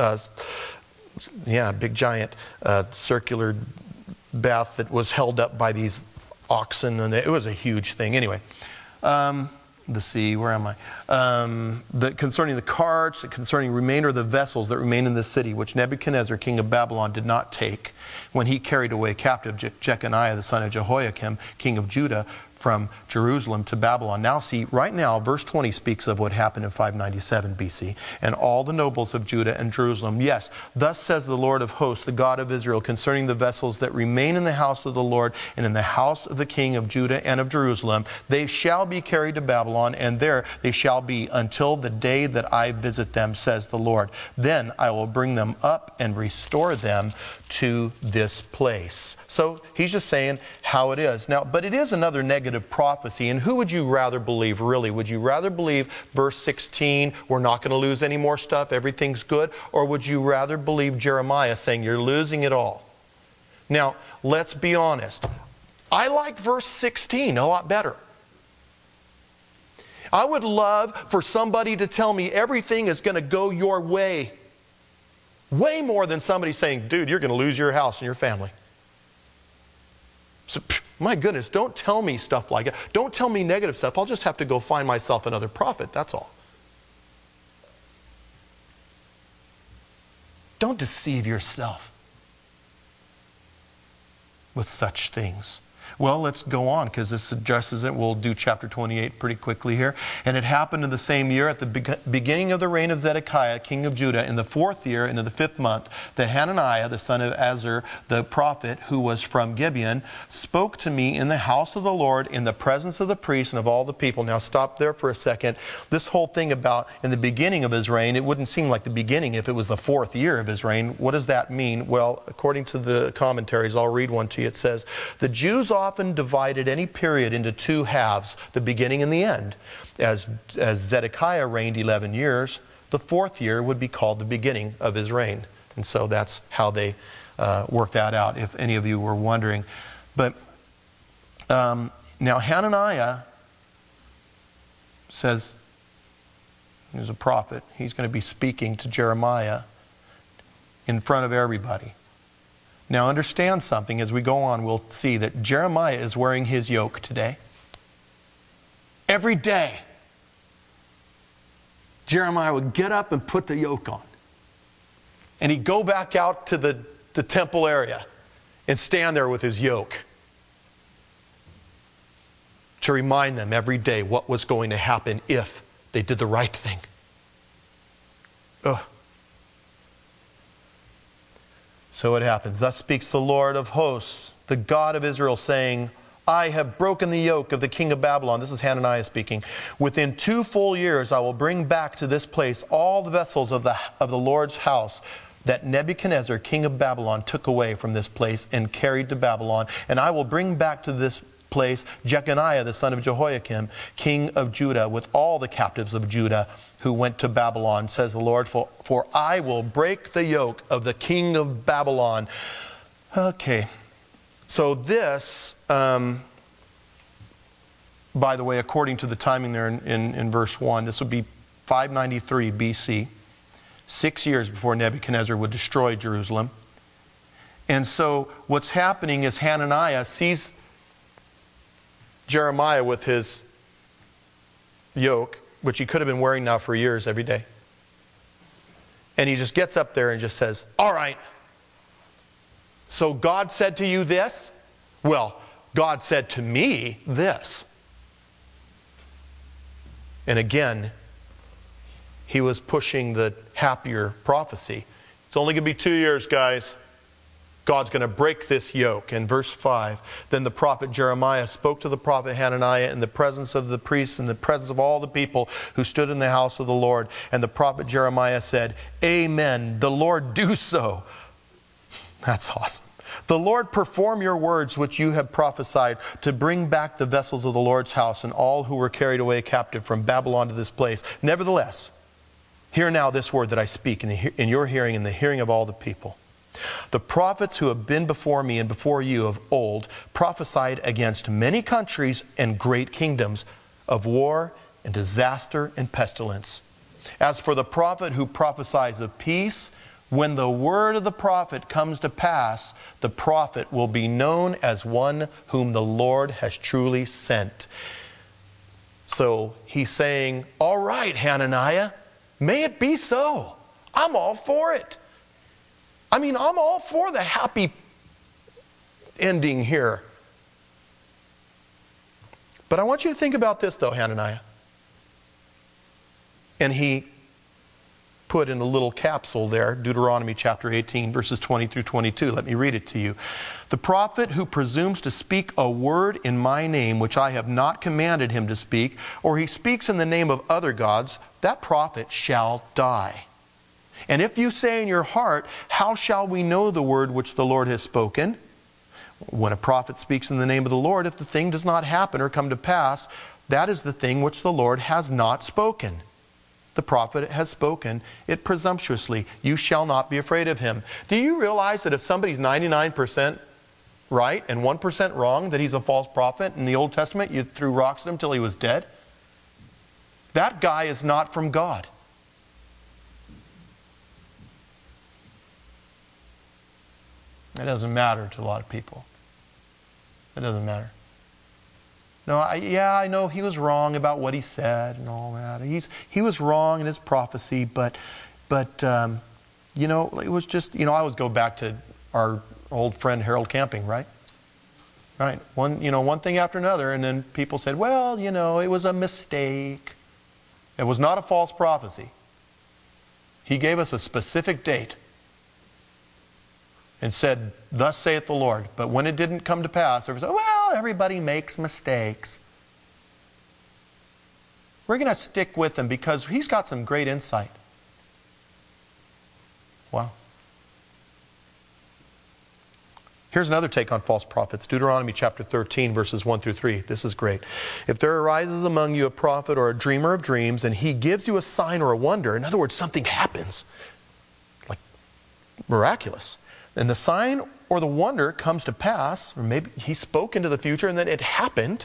big giant circular bath that was held up by these oxen, and it was a huge thing. Anyway, the sea, where am I? Concerning the carts, concerning remainder of the vessels that remain in the city, which Nebuchadnezzar, king of Babylon, did not take when he carried away captive Jeconiah, the son of Jehoiakim, king of Judah, from Jerusalem to Babylon. Now see, right now, verse 20 speaks of what happened in 597 BC. And all the nobles of Judah and Jerusalem. Yes, thus says the Lord of hosts, the God of Israel, concerning the vessels that remain in the house of the Lord and in the house of the king of Judah and of Jerusalem. They shall be carried to Babylon, and there they shall be until the day that I visit them, says the Lord. Then I will bring them up and restore them to this place. So he's just saying how it is. Now, but it is another negative prophecy. And who would you rather believe, really? Would you rather believe verse 16, we're not going to lose any more stuff, everything's good? Or would you rather believe Jeremiah saying you're losing it all? Now, let's be honest. I like verse 16 a lot better. I would love for somebody to tell me everything is going to go your way. Way more than somebody saying, dude, you're going to lose your house and your family. So, my goodness, don't tell me stuff like that. Don't tell me negative stuff. I'll just have to go find myself another prophet, that's all. Don't deceive yourself with such things. Well, let's go on, because this addresses it. We'll do chapter 28 pretty quickly here. And it happened in the same year, at the beginning of the reign of Zedekiah, king of Judah, in the 4th year, into the 5th month, that Hananiah, the son of Azur, the prophet, who was from Gibeon, spoke to me in the house of the Lord, in the presence of the priests and of all the people. Now stop there for a second. This whole thing about in the beginning of his reign, it wouldn't seem like the beginning if it was the 4th year of his reign. What does that mean? Well, according to the commentaries, I'll read one to you. It says, the Jews often divided any period into 2 halves, the beginning and the end. As Zedekiah reigned 11 years, the 4th year would be called the beginning of his reign. And so that's how they worked that out, if any of you were wondering. But now Hananiah says, he's a prophet, he's going to be speaking to Jeremiah in front of everybody. Now understand something. As we go on, we'll see that Jeremiah is wearing his yoke today. Every day, Jeremiah would get up and put the yoke on. And he'd go back out to the temple area and stand there with his yoke to remind them every day what was going to happen if they did the right thing. Ugh. So it happens. Thus speaks the Lord of hosts, the God of Israel, saying, I have broken the yoke of the king of Babylon. This is Hananiah speaking. Within 2 full years I will bring back to this place all the vessels of the Lord's house that Nebuchadnezzar, king of Babylon, took away from this place and carried to Babylon. And I will bring back to this place Jeconiah, the son of Jehoiakim, king of Judah, with all the captives of Judah who went to Babylon, says the Lord, for I will break the yoke of the king of Babylon. Okay, so this, by the way, according to the timing there in verse 1, this would be 593 BC, 6 years before Nebuchadnezzar would destroy Jerusalem. And so what's happening is Hananiah sees Jeremiah with his yoke, which he could have been wearing now for years every day. And he just gets up there and just says, all right, so God said to you this? Well, God said to me this. And again, he was pushing the happier prophecy. It's only going to be 2 years, guys. God's going to break this yoke. In verse 5, then the prophet Jeremiah spoke to the prophet Hananiah in the presence of the priests and the presence of all the people who stood in the house of the Lord. And the prophet Jeremiah said, Amen. The Lord do so. That's awesome. The Lord perform your words which you have prophesied to bring back the vessels of the Lord's house and all who were carried away captive from Babylon to this place. Nevertheless, hear now this word that I speak in your hearing, in the hearing of all the people. The prophets who have been before me and before you of old prophesied against many countries and great kingdoms of war and disaster and pestilence. As for the prophet who prophesies of peace, when the word of the prophet comes to pass, the prophet will be known as one whom the Lord has truly sent. So he's saying, all right, Hananiah, may it be so. I'm all for it. I mean, I'm all for the happy ending here. But I want you to think about this, though, Hananiah. And he put in a little capsule there, Deuteronomy chapter 18, verses 20 through 22. Let me read it to you. The prophet who presumes to speak a word in my name, which I have not commanded him to speak, or he speaks in the name of other gods, that prophet shall die. And if you say in your heart, how shall we know the word which the Lord has spoken? When a prophet speaks in the name of the Lord, if the thing does not happen or come to pass, that is the thing which the Lord has not spoken. The prophet has spoken it presumptuously. You shall not be afraid of him. Do you realize that if somebody's 99% right and 1% wrong, that he's a false prophet? In the Old Testament, you threw rocks at him till he was dead. That guy is not from God. It doesn't matter to a lot of people. It doesn't matter. No, I know he was wrong about what he said and all that. He was wrong in his prophecy, but it was just, I always go back to our old friend Harold Camping, right? Right. One thing after another, and then people said, well, it was a mistake. It was not a false prophecy. He gave us a specific date and said, thus saith the Lord. But when it didn't come to pass, there was, well, everybody makes mistakes. We're going to stick with him because he's got some great insight. Wow. Here's another take on false prophets. Deuteronomy chapter 13, verses 1 through 3. This is great. If there arises among you a prophet or a dreamer of dreams, and he gives you a sign or a wonder, in other words, something happens, like miraculous, and the sign or the wonder comes to pass, or maybe he spoke into the future and then it happened,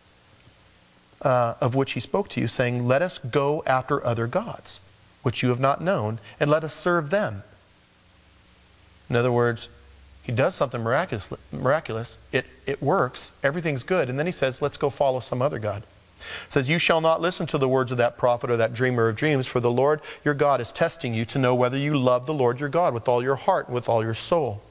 of which he spoke to you, saying, let us go after other gods, which you have not known, and let us serve them. In other words, he does something miraculous. It works. Everything's good. And then he says, let's go follow some other god. It says, you shall not listen to the words of that prophet or that dreamer of dreams, for the Lord your God is testing you to know whether you love the Lord your God with all your heart and with all your soul.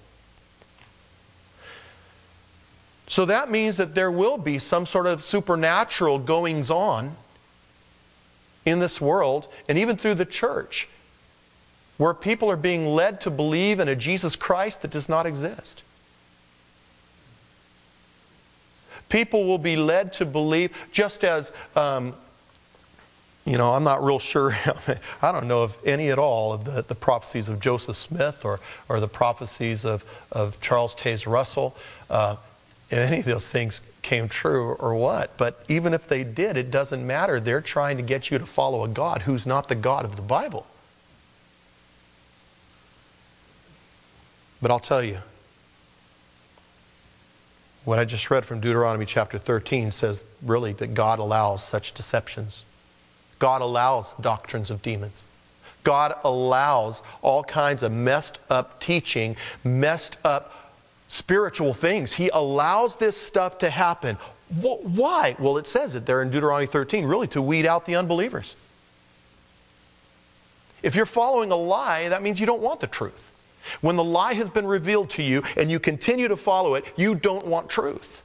So that means that there will be some sort of supernatural goings on in this world and even through the church, where people are being led to believe in a Jesus Christ that does not exist. People will be led to believe, just as, I'm not real sure, I don't know of any at all of the prophecies of Joseph Smith or the prophecies of Charles Taze Russell, if any of those things came true or what. But even if they did, it doesn't matter. They're trying to get you to follow a God who's not the God of the Bible. But I'll tell you, what I just read from Deuteronomy chapter 13 says really that God allows such deceptions. God allows doctrines of demons. God allows all kinds of messed up teaching, messed up spiritual things. He allows this stuff to happen. Why? Well, it says it there in Deuteronomy 13, really to weed out the unbelievers. If you're following a lie, that means you don't want the truth. When the lie has been revealed to you and you continue to follow it, you don't want truth.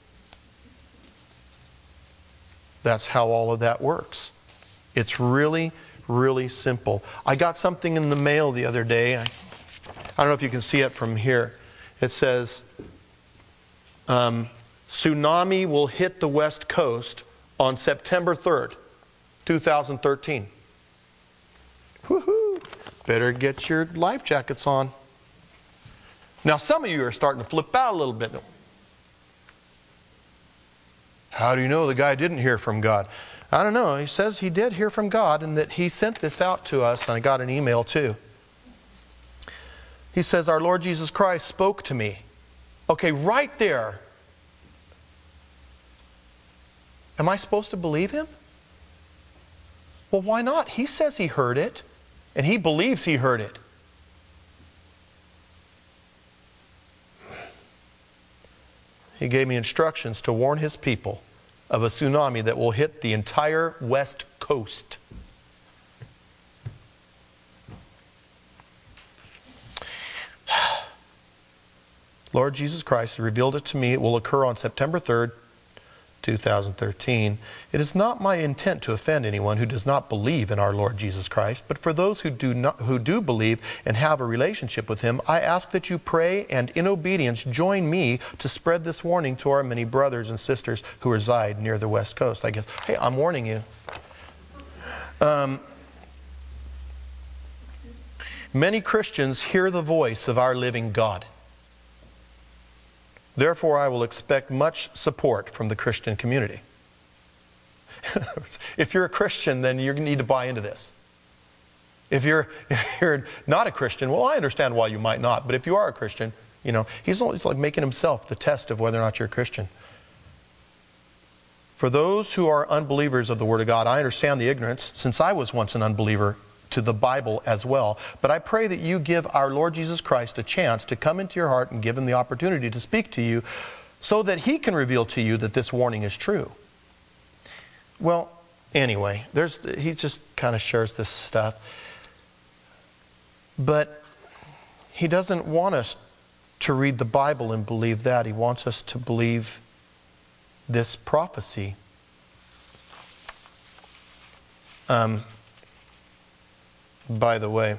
That's how all of that works. It's really, really simple. I got something in the mail the other day. I don't know if you can see it from here. It says, tsunami will hit the West Coast on September 3rd, 2013. Woohoo! Better get your life jackets on. Now, some of you are starting to flip out a little bit. How do you know the guy didn't hear from God? I don't know. He says he did hear from God and that he sent this out to us, and I got an email too. He says, our Lord Jesus Christ spoke to me. Okay, right there. Am I supposed to believe him? Well, why not? He says he heard it, and he believes he heard it. He gave me instructions to warn his people of a tsunami that will hit the entire West Coast. Lord Jesus Christ revealed it to me. It will occur on September 3rd, 2013. It is not my intent to offend anyone who does not believe in our Lord Jesus Christ, but for those who do believe and have a relationship with him, I ask that you pray and in obedience join me to spread this warning to our many brothers and sisters who reside near the West Coast. I guess, hey, I'm warning you. Many Christians hear the voice of our living God. Therefore, I will expect much support from the Christian community. If you're a Christian, then you need to buy into this. If you're not a Christian, well, I understand why you might not. But if you are a Christian, he's like making himself the test of whether or not you're a Christian. For those who are unbelievers of the Word of God, I understand the ignorance, since I was once an unbeliever to the Bible as well. But I pray that you give our Lord Jesus Christ a chance to come into your heart and give him the opportunity to speak to you so that he can reveal to you that this warning is true. Well, anyway, he just kind of shares this stuff. But He doesn't want us to read the Bible and believe that. He wants us to believe this prophecy. By the way,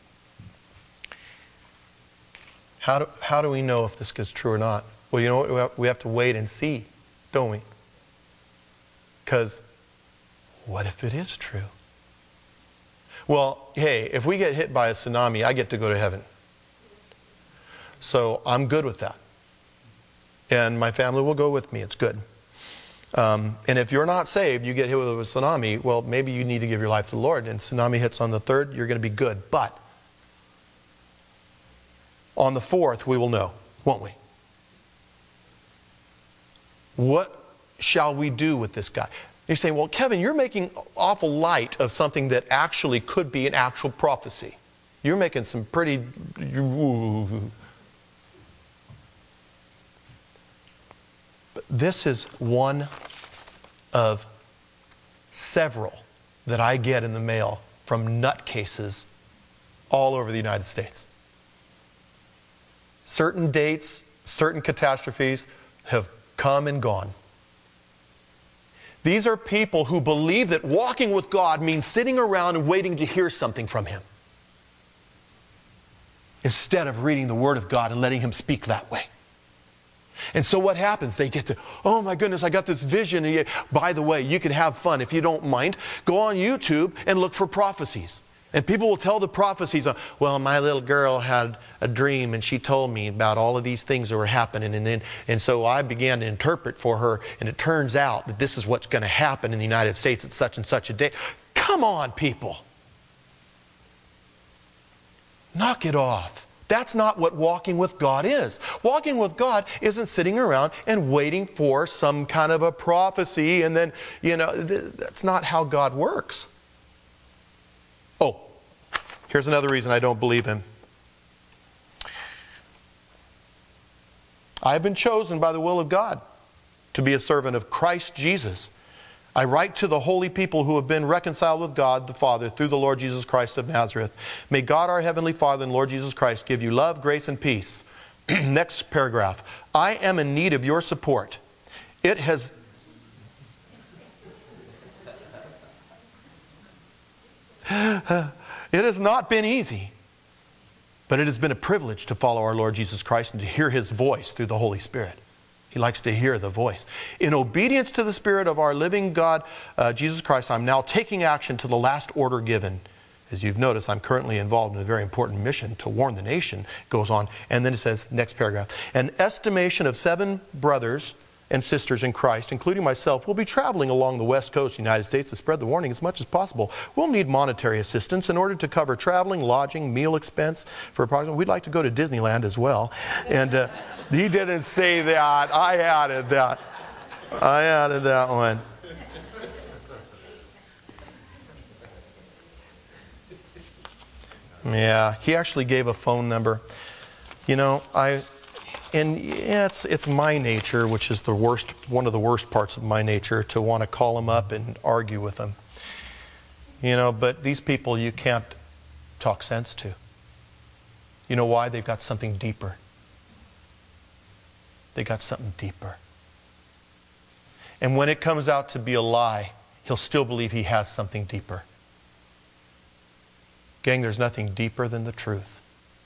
how do we know if this is true or not? Well, you know what? We have to wait and see, don't we? Because what if it is true? Well, hey, if we get hit by a tsunami, I get to go to heaven. So I'm good with that. And my family will go with me. It's good. And if you're not saved, you get hit with a tsunami, well, maybe you need to give your life to the Lord. And tsunami hits on the 3rd, you're going to be good. But on the 4th, we will know, won't we? What shall we do with this guy? You're saying, well, Kevin, you're making awful light of something that actually could be an actual prophecy. You're making some pretty... But this is one of several that I get in the mail from nutcases all over the United States. Certain dates, certain catastrophes have come and gone. These are people who believe that walking with God means sitting around and waiting to hear something from Him, instead of reading the Word of God and letting Him speak that way. And so what happens? They get to, oh my goodness, I got this vision. And by the way, you can have fun if you don't mind. Go on YouTube and look for prophecies. And people will tell the prophecies, well, my little girl had a dream and she told me about all of these things that were happening. And so I began to interpret for her, and it turns out that this is what's going to happen in the United States at such and such a day. Come on, people. Knock it off. That's not what walking with God is. Walking with God isn't sitting around and waiting for some kind of a prophecy and then, that's not how God works. Oh, here's another reason I don't believe Him. I have been chosen by the will of God to be a servant of Christ Jesus. I write to the holy people who have been reconciled with God the Father through the Lord Jesus Christ of Nazareth. May God our Heavenly Father and Lord Jesus Christ give you love, grace, and peace. Next paragraph. I am in need of your support. It has not been easy, but it has been a privilege to follow our Lord Jesus Christ and to hear His voice through the Holy Spirit. He likes to hear the voice. In obedience to the Spirit of our living God, Jesus Christ, I'm now taking action to the last order given. As you've noticed, I'm currently involved in a very important mission to warn the nation. It goes on. And then it says, next paragraph, an estimation of 7 brothers and sisters in Christ, including myself, will be traveling along the west coast of the United States to spread the warning as much as possible. We'll need monetary assistance in order to cover traveling, lodging, meal expense for approximately. We'd like to go to Disneyland as well. And he didn't say that. I added that. I added that one. Yeah, he actually gave a phone number. It's my nature, which is one of the worst parts of my nature, to want to call them up and argue with them. But these people you can't talk sense to. You know why? They've got something deeper. They got something deeper. And when it comes out to be a lie, he'll still believe he has something deeper. Gang, there's nothing deeper than the truth.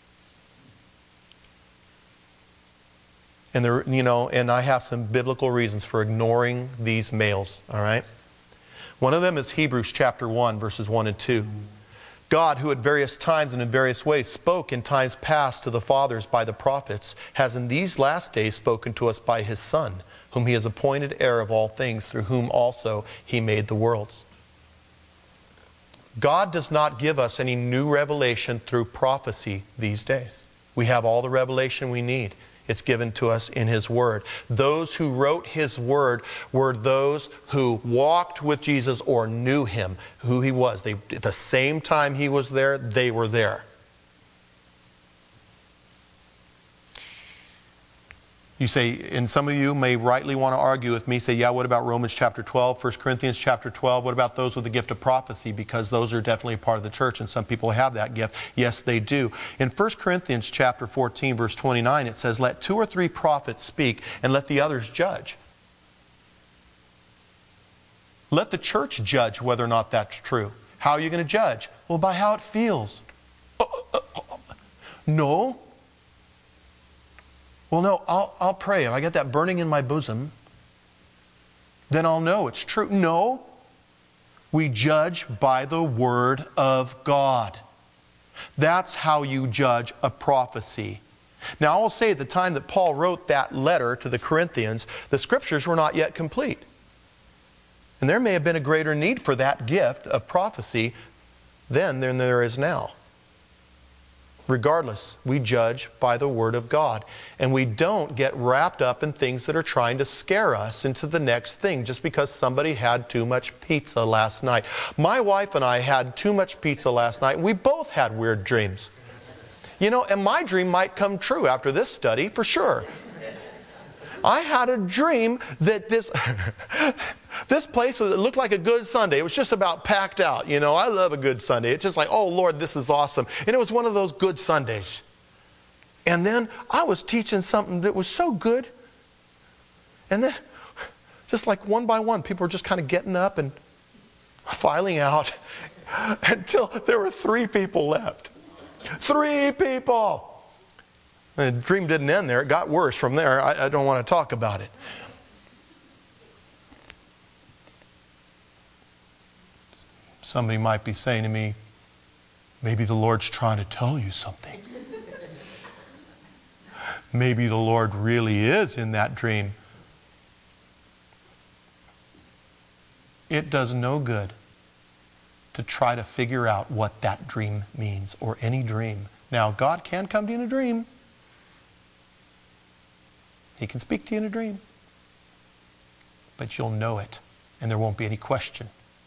And and I have some biblical reasons for ignoring these males, all right? One of them is Hebrews chapter 1, verses 1 and 2. God, who at various times and in various ways spoke in times past to the fathers by the prophets, has in these last days spoken to us by His Son, whom He has appointed heir of all things, through whom also He made the worlds. God does not give us any new revelation through prophecy these days. We have all the revelation we need. It's given to us in His Word. Those who wrote His Word were those who walked with Jesus or knew Him, who He was. At the same time He was there, they were there. You say, and some of you may rightly want to argue with me, say, yeah, what about Romans chapter 12, 1 Corinthians chapter 12? What about those with the gift of prophecy? Because those are definitely a part of the church, and some people have that gift. Yes, they do. In 1 Corinthians chapter 14, verse 29, it says, let 2 or 3 prophets speak, and let the others judge. Let the church judge whether or not that's true. How are you going to judge? Well, by how it feels. No. Well, no, I'll pray. If I get that burning in my bosom, then I'll know it's true. No. We judge by the Word of God. That's how you judge a prophecy. Now, I will say at the time that Paul wrote that letter to the Corinthians, the Scriptures were not yet complete. And there may have been a greater need for that gift of prophecy then than there is now. Regardless, we judge by the Word of God. And we don't get wrapped up in things that are trying to scare us into the next thing just because somebody had too much pizza last night. My wife and I had too much pizza last night, and we both had weird dreams. You know, and my dream might come true after this study, for sure. I had a dream that this place looked like a good Sunday. It was just about packed out. You know, I love a good Sunday. It's just like, oh, Lord, this is awesome. And it was one of those good Sundays. And then I was teaching something that was so good. And then, just like one by one, people were just kind of getting up and filing out until there were 3 people left. 3 people! And the dream didn't end there. It got worse from there. I don't want to talk about it. Somebody might be saying to me, maybe the Lord's trying to tell you something. Maybe the Lord really is in that dream. It does no good to try to figure out what that dream means, or any dream. Now, God can come to you in a dream. He can speak to you in a dream. But you'll know it, and there won't be any question.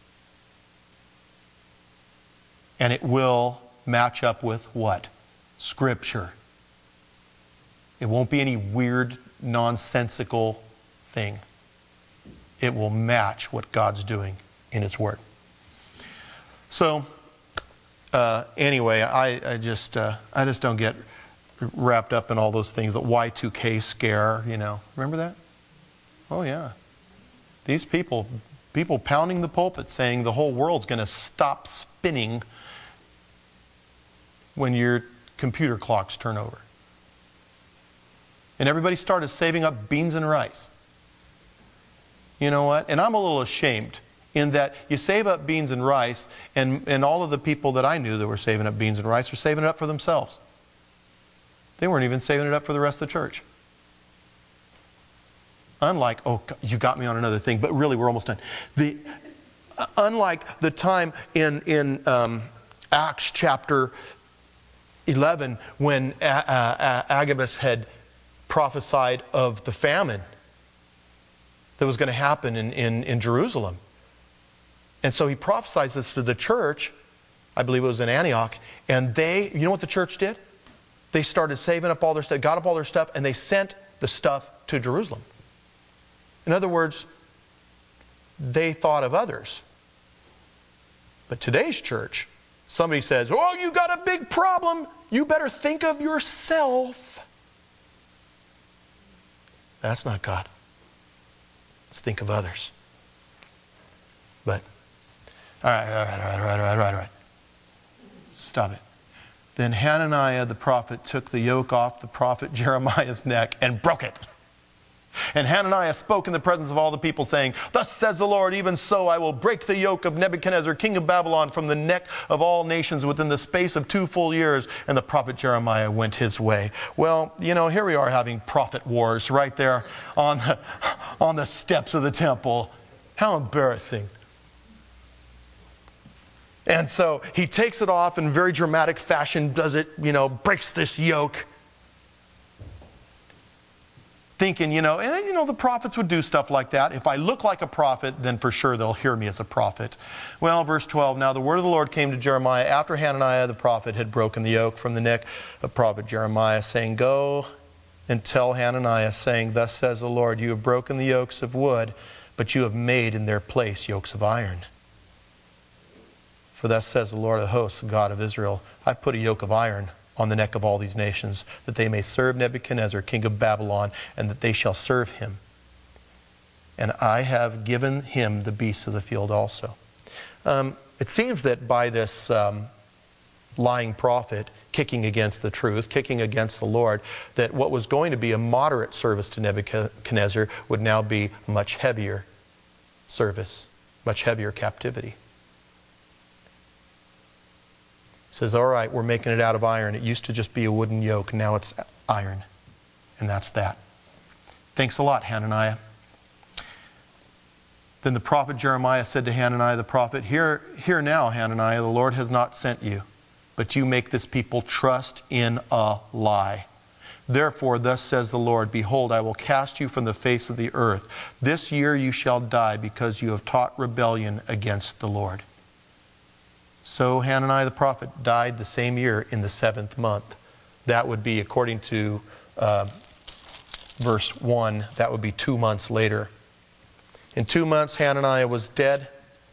And it will match up with what? Scripture. It won't be any weird, nonsensical thing. It will match what God's doing in His Word. So, anyway, I just don't get wrapped up in all those things. The Y2K scare, you know. Remember that? Oh, yeah. These people pounding the pulpit saying the whole world's going to stop spinning when your computer clocks turn over. And everybody started saving up beans and rice. You know what? And I'm a little ashamed in that you save up beans and rice, and all of the people that I knew that were saving up beans and rice were saving it up for themselves. They weren't even saving it up for the rest of the church. Unlike, oh, you got me on another thing, but really we're almost done. Unlike the time in Acts chapter 11 when Agabus had prophesied of the famine that was going to happen in Jerusalem. And so he prophesied this to the church, I believe it was in Antioch, and you know what the church did? They started saving up all their stuff, got up all their stuff, and they sent the stuff to Jerusalem. In other words, they thought of others. But today's church, somebody says, oh, you got a big problem. You better think of yourself. That's not God. Let's think of others. But, all right. Stop it. Then Hananiah the prophet took the yoke off the prophet Jeremiah's neck and broke it. And Hananiah spoke in the presence of all the people, saying, thus says the Lord, even so I will break the yoke of Nebuchadnezzar, king of Babylon, from the neck of all nations within the space of 2 full years. And the prophet Jeremiah went his way. Well, you know, here we are having prophet wars right there on the steps of the temple. How embarrassing. And so he takes it off in very dramatic fashion, does it, breaks this yoke. Thinking, the prophets would do stuff like that. If I look like a prophet, then for sure they'll hear me as a prophet. Well, verse 12, now the word of the Lord came to Jeremiah after Hananiah the prophet had broken the yoke from the neck of prophet Jeremiah, saying, go and tell Hananiah, saying, Thus says the Lord, you have broken the yokes of wood, but you have made in their place yokes of iron. For thus says the Lord of hosts, the God of Israel, I put a yoke of iron on the neck of all these nations, that they may serve Nebuchadnezzar, king of Babylon, and that they shall serve him. And I have given him the beasts of the field also. It seems that by this lying prophet kicking against the truth, kicking against the Lord, that what was going to be a moderate service to Nebuchadnezzar would now be a much heavier service, much heavier captivity. He says, all right, we're making it out of iron. It used to just be a wooden yoke. Now it's iron. And that's that. Thanks a lot, Hananiah. Then the prophet Jeremiah said to Hananiah the prophet, Hear now, Hananiah, the Lord has not sent you, but you make this people trust in a lie. Therefore, thus says the Lord, Behold, I will cast you from the face of the earth. This year you shall die, because you have taught rebellion against the Lord. So Hananiah the prophet died the same year in the 7th month. That would be, according to verse 1, that would be 2 months later. In 2 months, Hananiah was dead.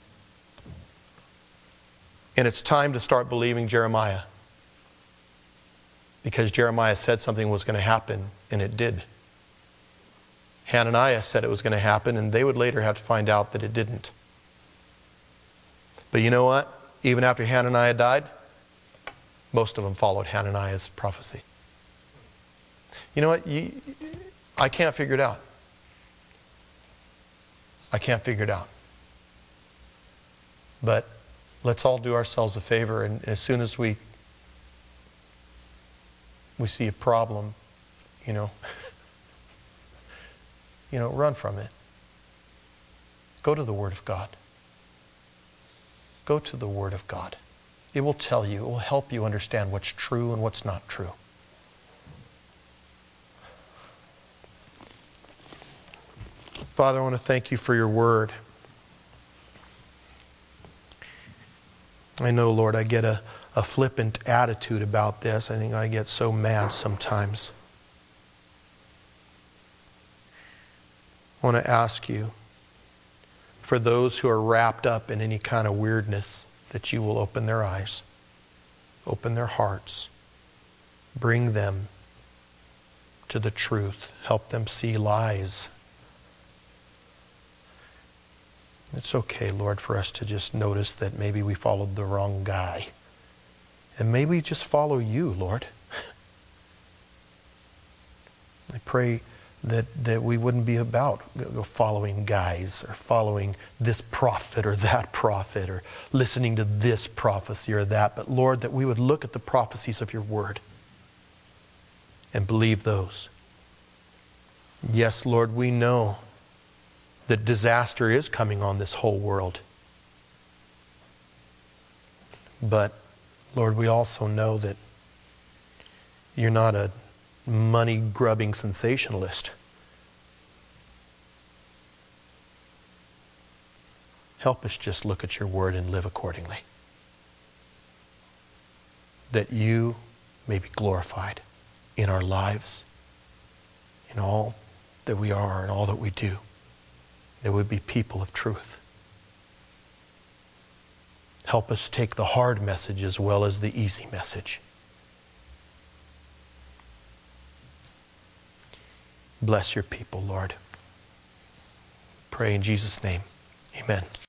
And it's time to start believing Jeremiah. Because Jeremiah said something was going to happen, and it did. Hananiah said it was going to happen, and they would later have to find out that it didn't. But you know what? Even after Hananiah died, most of them followed Hananiah's prophecy. You know what? I can't figure it out. I can't figure it out. But let's all do ourselves a favor, and as soon as we see a problem, run from it. Go to the Word of God. Go to the Word of God. It will tell you, it will help you understand what's true and what's not true. Father, I want to thank you for your Word. I know, Lord, I get a flippant attitude about this. I think I get so mad sometimes. I want to ask you, for those who are wrapped up in any kind of weirdness, that you will open their eyes, open their hearts, bring them to the truth, help them see lies. It's okay, Lord, for us to just notice that maybe we followed the wrong guy. And maybe just follow you, Lord. I pray that we wouldn't be about following guys or following this prophet or that prophet or listening to this prophecy or that. But Lord, that we would look at the prophecies of your word and believe those. Yes, Lord, we know that disaster is coming on this whole world. But Lord, we also know that you're not a money-grubbing sensationalist. Help us just look at your word and live accordingly. That you may be glorified in our lives, in all that we are and all that we do. That we be people of truth. Help us take the hard message as well as the easy message. Bless your people, Lord. Pray in Jesus' name. Amen.